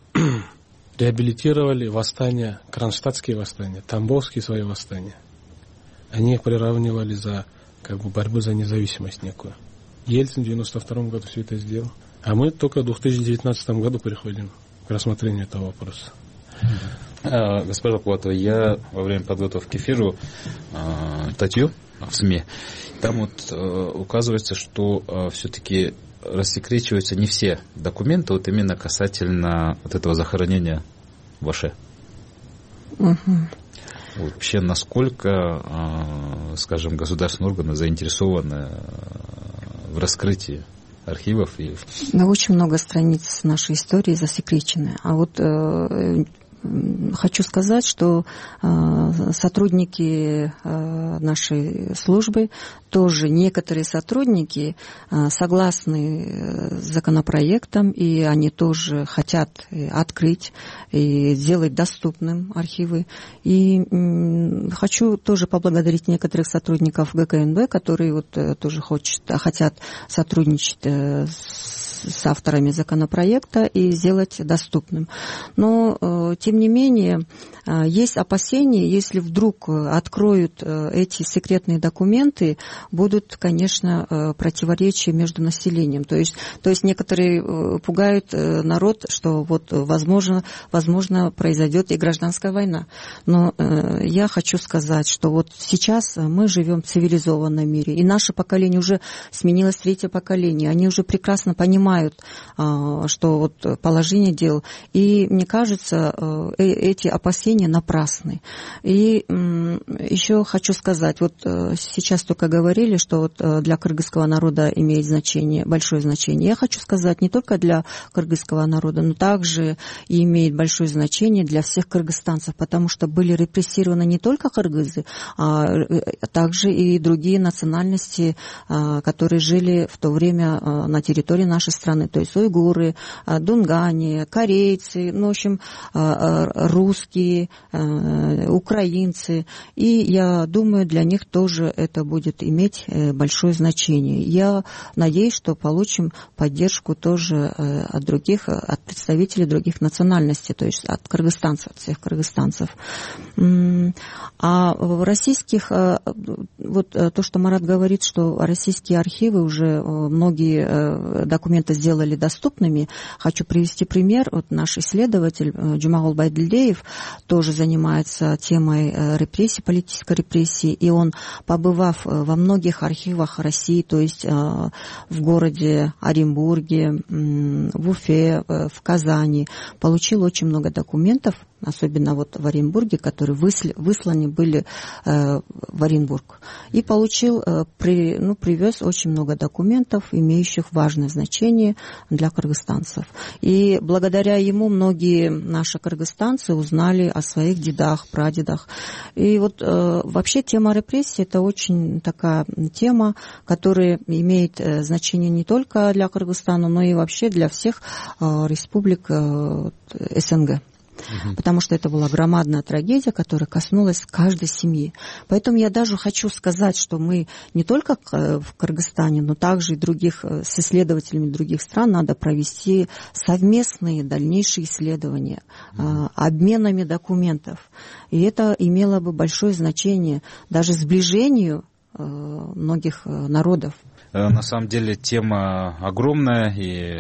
реабилитировали восстания, кронштадтские восстания, тамбовские свои восстания. Они их приравнивали за, как бы, борьбу за независимость некую. Ельцин в девяносто втором году все это сделал. А мы только в две тысячи девятнадцатом году переходим к рассмотрению этого вопроса. А, госпожа Пулатова, я во время подготовки к эфиру а, статью в СМИ, там вот а, указывается, что а, все-таки рассекречиваются не все документы, вот именно касательно вот этого захоронения в Аше. Угу. Вот вообще, насколько, скажем, государственные органы заинтересованы в раскрытии архивов? И... Да, очень много страниц нашей истории засекречены. А вот э, хочу сказать, что э, сотрудники э, нашей службы, тоже некоторые сотрудники э, согласны с законопроектом, и они тоже хотят открыть и сделать доступным архивы. И э, хочу тоже поблагодарить некоторых сотрудников ГКНБ, которые вот, э, тоже хочет, хотят сотрудничать э, с с авторами законопроекта и сделать доступным. Но, э, тем не менее, э, есть опасения, если вдруг откроют э, эти секретные документы, будут, конечно, э, противоречия между населением. То есть, то есть некоторые э, пугают э, народ, что вот, возможно, возможно, произойдет и гражданская война. Но э, я хочу сказать, что вот сейчас мы живем в цивилизованном мире, и наше поколение уже сменилось, третье поколение. Они уже прекрасно понимают, что вот положение дел. И мне кажется, эти опасения напрасны. И еще хочу сказать, вот сейчас только говорили, что вот для кыргызского народа имеет значение, большое значение. Я хочу сказать, не только для кыргызского народа, но также и имеет большое значение для всех кыргызстанцев, потому что были репрессированы не только кыргызы, а также и другие национальности, которые жили в то время на территории нашей страны, то есть уйгуры, дунгане, корейцы, ну, в общем, русские, украинцы. И я думаю, для них тоже это будет иметь большое значение. Я надеюсь, что получим поддержку тоже от других, от представителей других национальностей, то есть от кыргызстанцев, от всех кыргызстанцев. А в российских, вот то, что Марат говорит, что российские архивы уже многие документы сделали доступными, хочу привести пример. Вот наш исследователь Джумагул Байдильдеев тоже занимается темой репрессий, политической репрессии, и он, побывав во многих архивах России, то есть в городе Оренбурге, в Уфе, в Казани, получил очень много документов, особенно вот в Оренбурге, которые высли, высланы были э, в Оренбург. И получил, э, при, ну, привез очень много документов, имеющих важное значение для кыргызстанцев. И благодаря ему многие наши кыргызстанцы узнали о своих дедах, прадедах. И вот э, вообще тема репрессий — это очень такая тема, которая имеет э, значение не только для Кыргызстана, но и вообще для всех э, республик э, СНГ. Угу. Потому что это была громадная трагедия, которая коснулась каждой семьи. Поэтому я даже хочу сказать, что мы не только в Кыргызстане, но также и других, с исследователями других стран надо провести совместные дальнейшие исследования, угу. обменами документов. И это имело бы большое значение даже сближению многих народов. На самом деле тема огромная,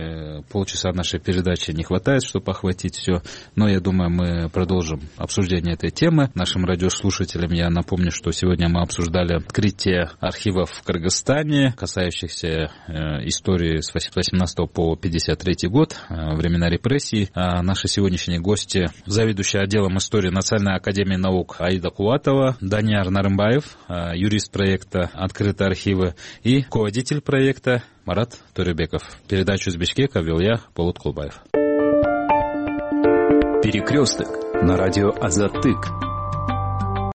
и полчаса нашей передачи не хватает, чтобы охватить все. Но я думаю, мы продолжим обсуждение этой темы. Нашим радиослушателям я напомню, что сегодня мы обсуждали открытие архивов в Кыргызстане, касающихся э, истории с восемнадцатого по пятьдесят третий год, э, времена репрессий. А наши сегодняшние гости — заведующий отделом истории Национальной академии наук Аида Кулатова, Данияр Нарымбаев, э, юрист проекта «Открытые архивы», и руководитель проекта Марат Төребеков. Передачу из Бишкека вел я, Болот Кулбаев. Перекресток на радио Азаттык.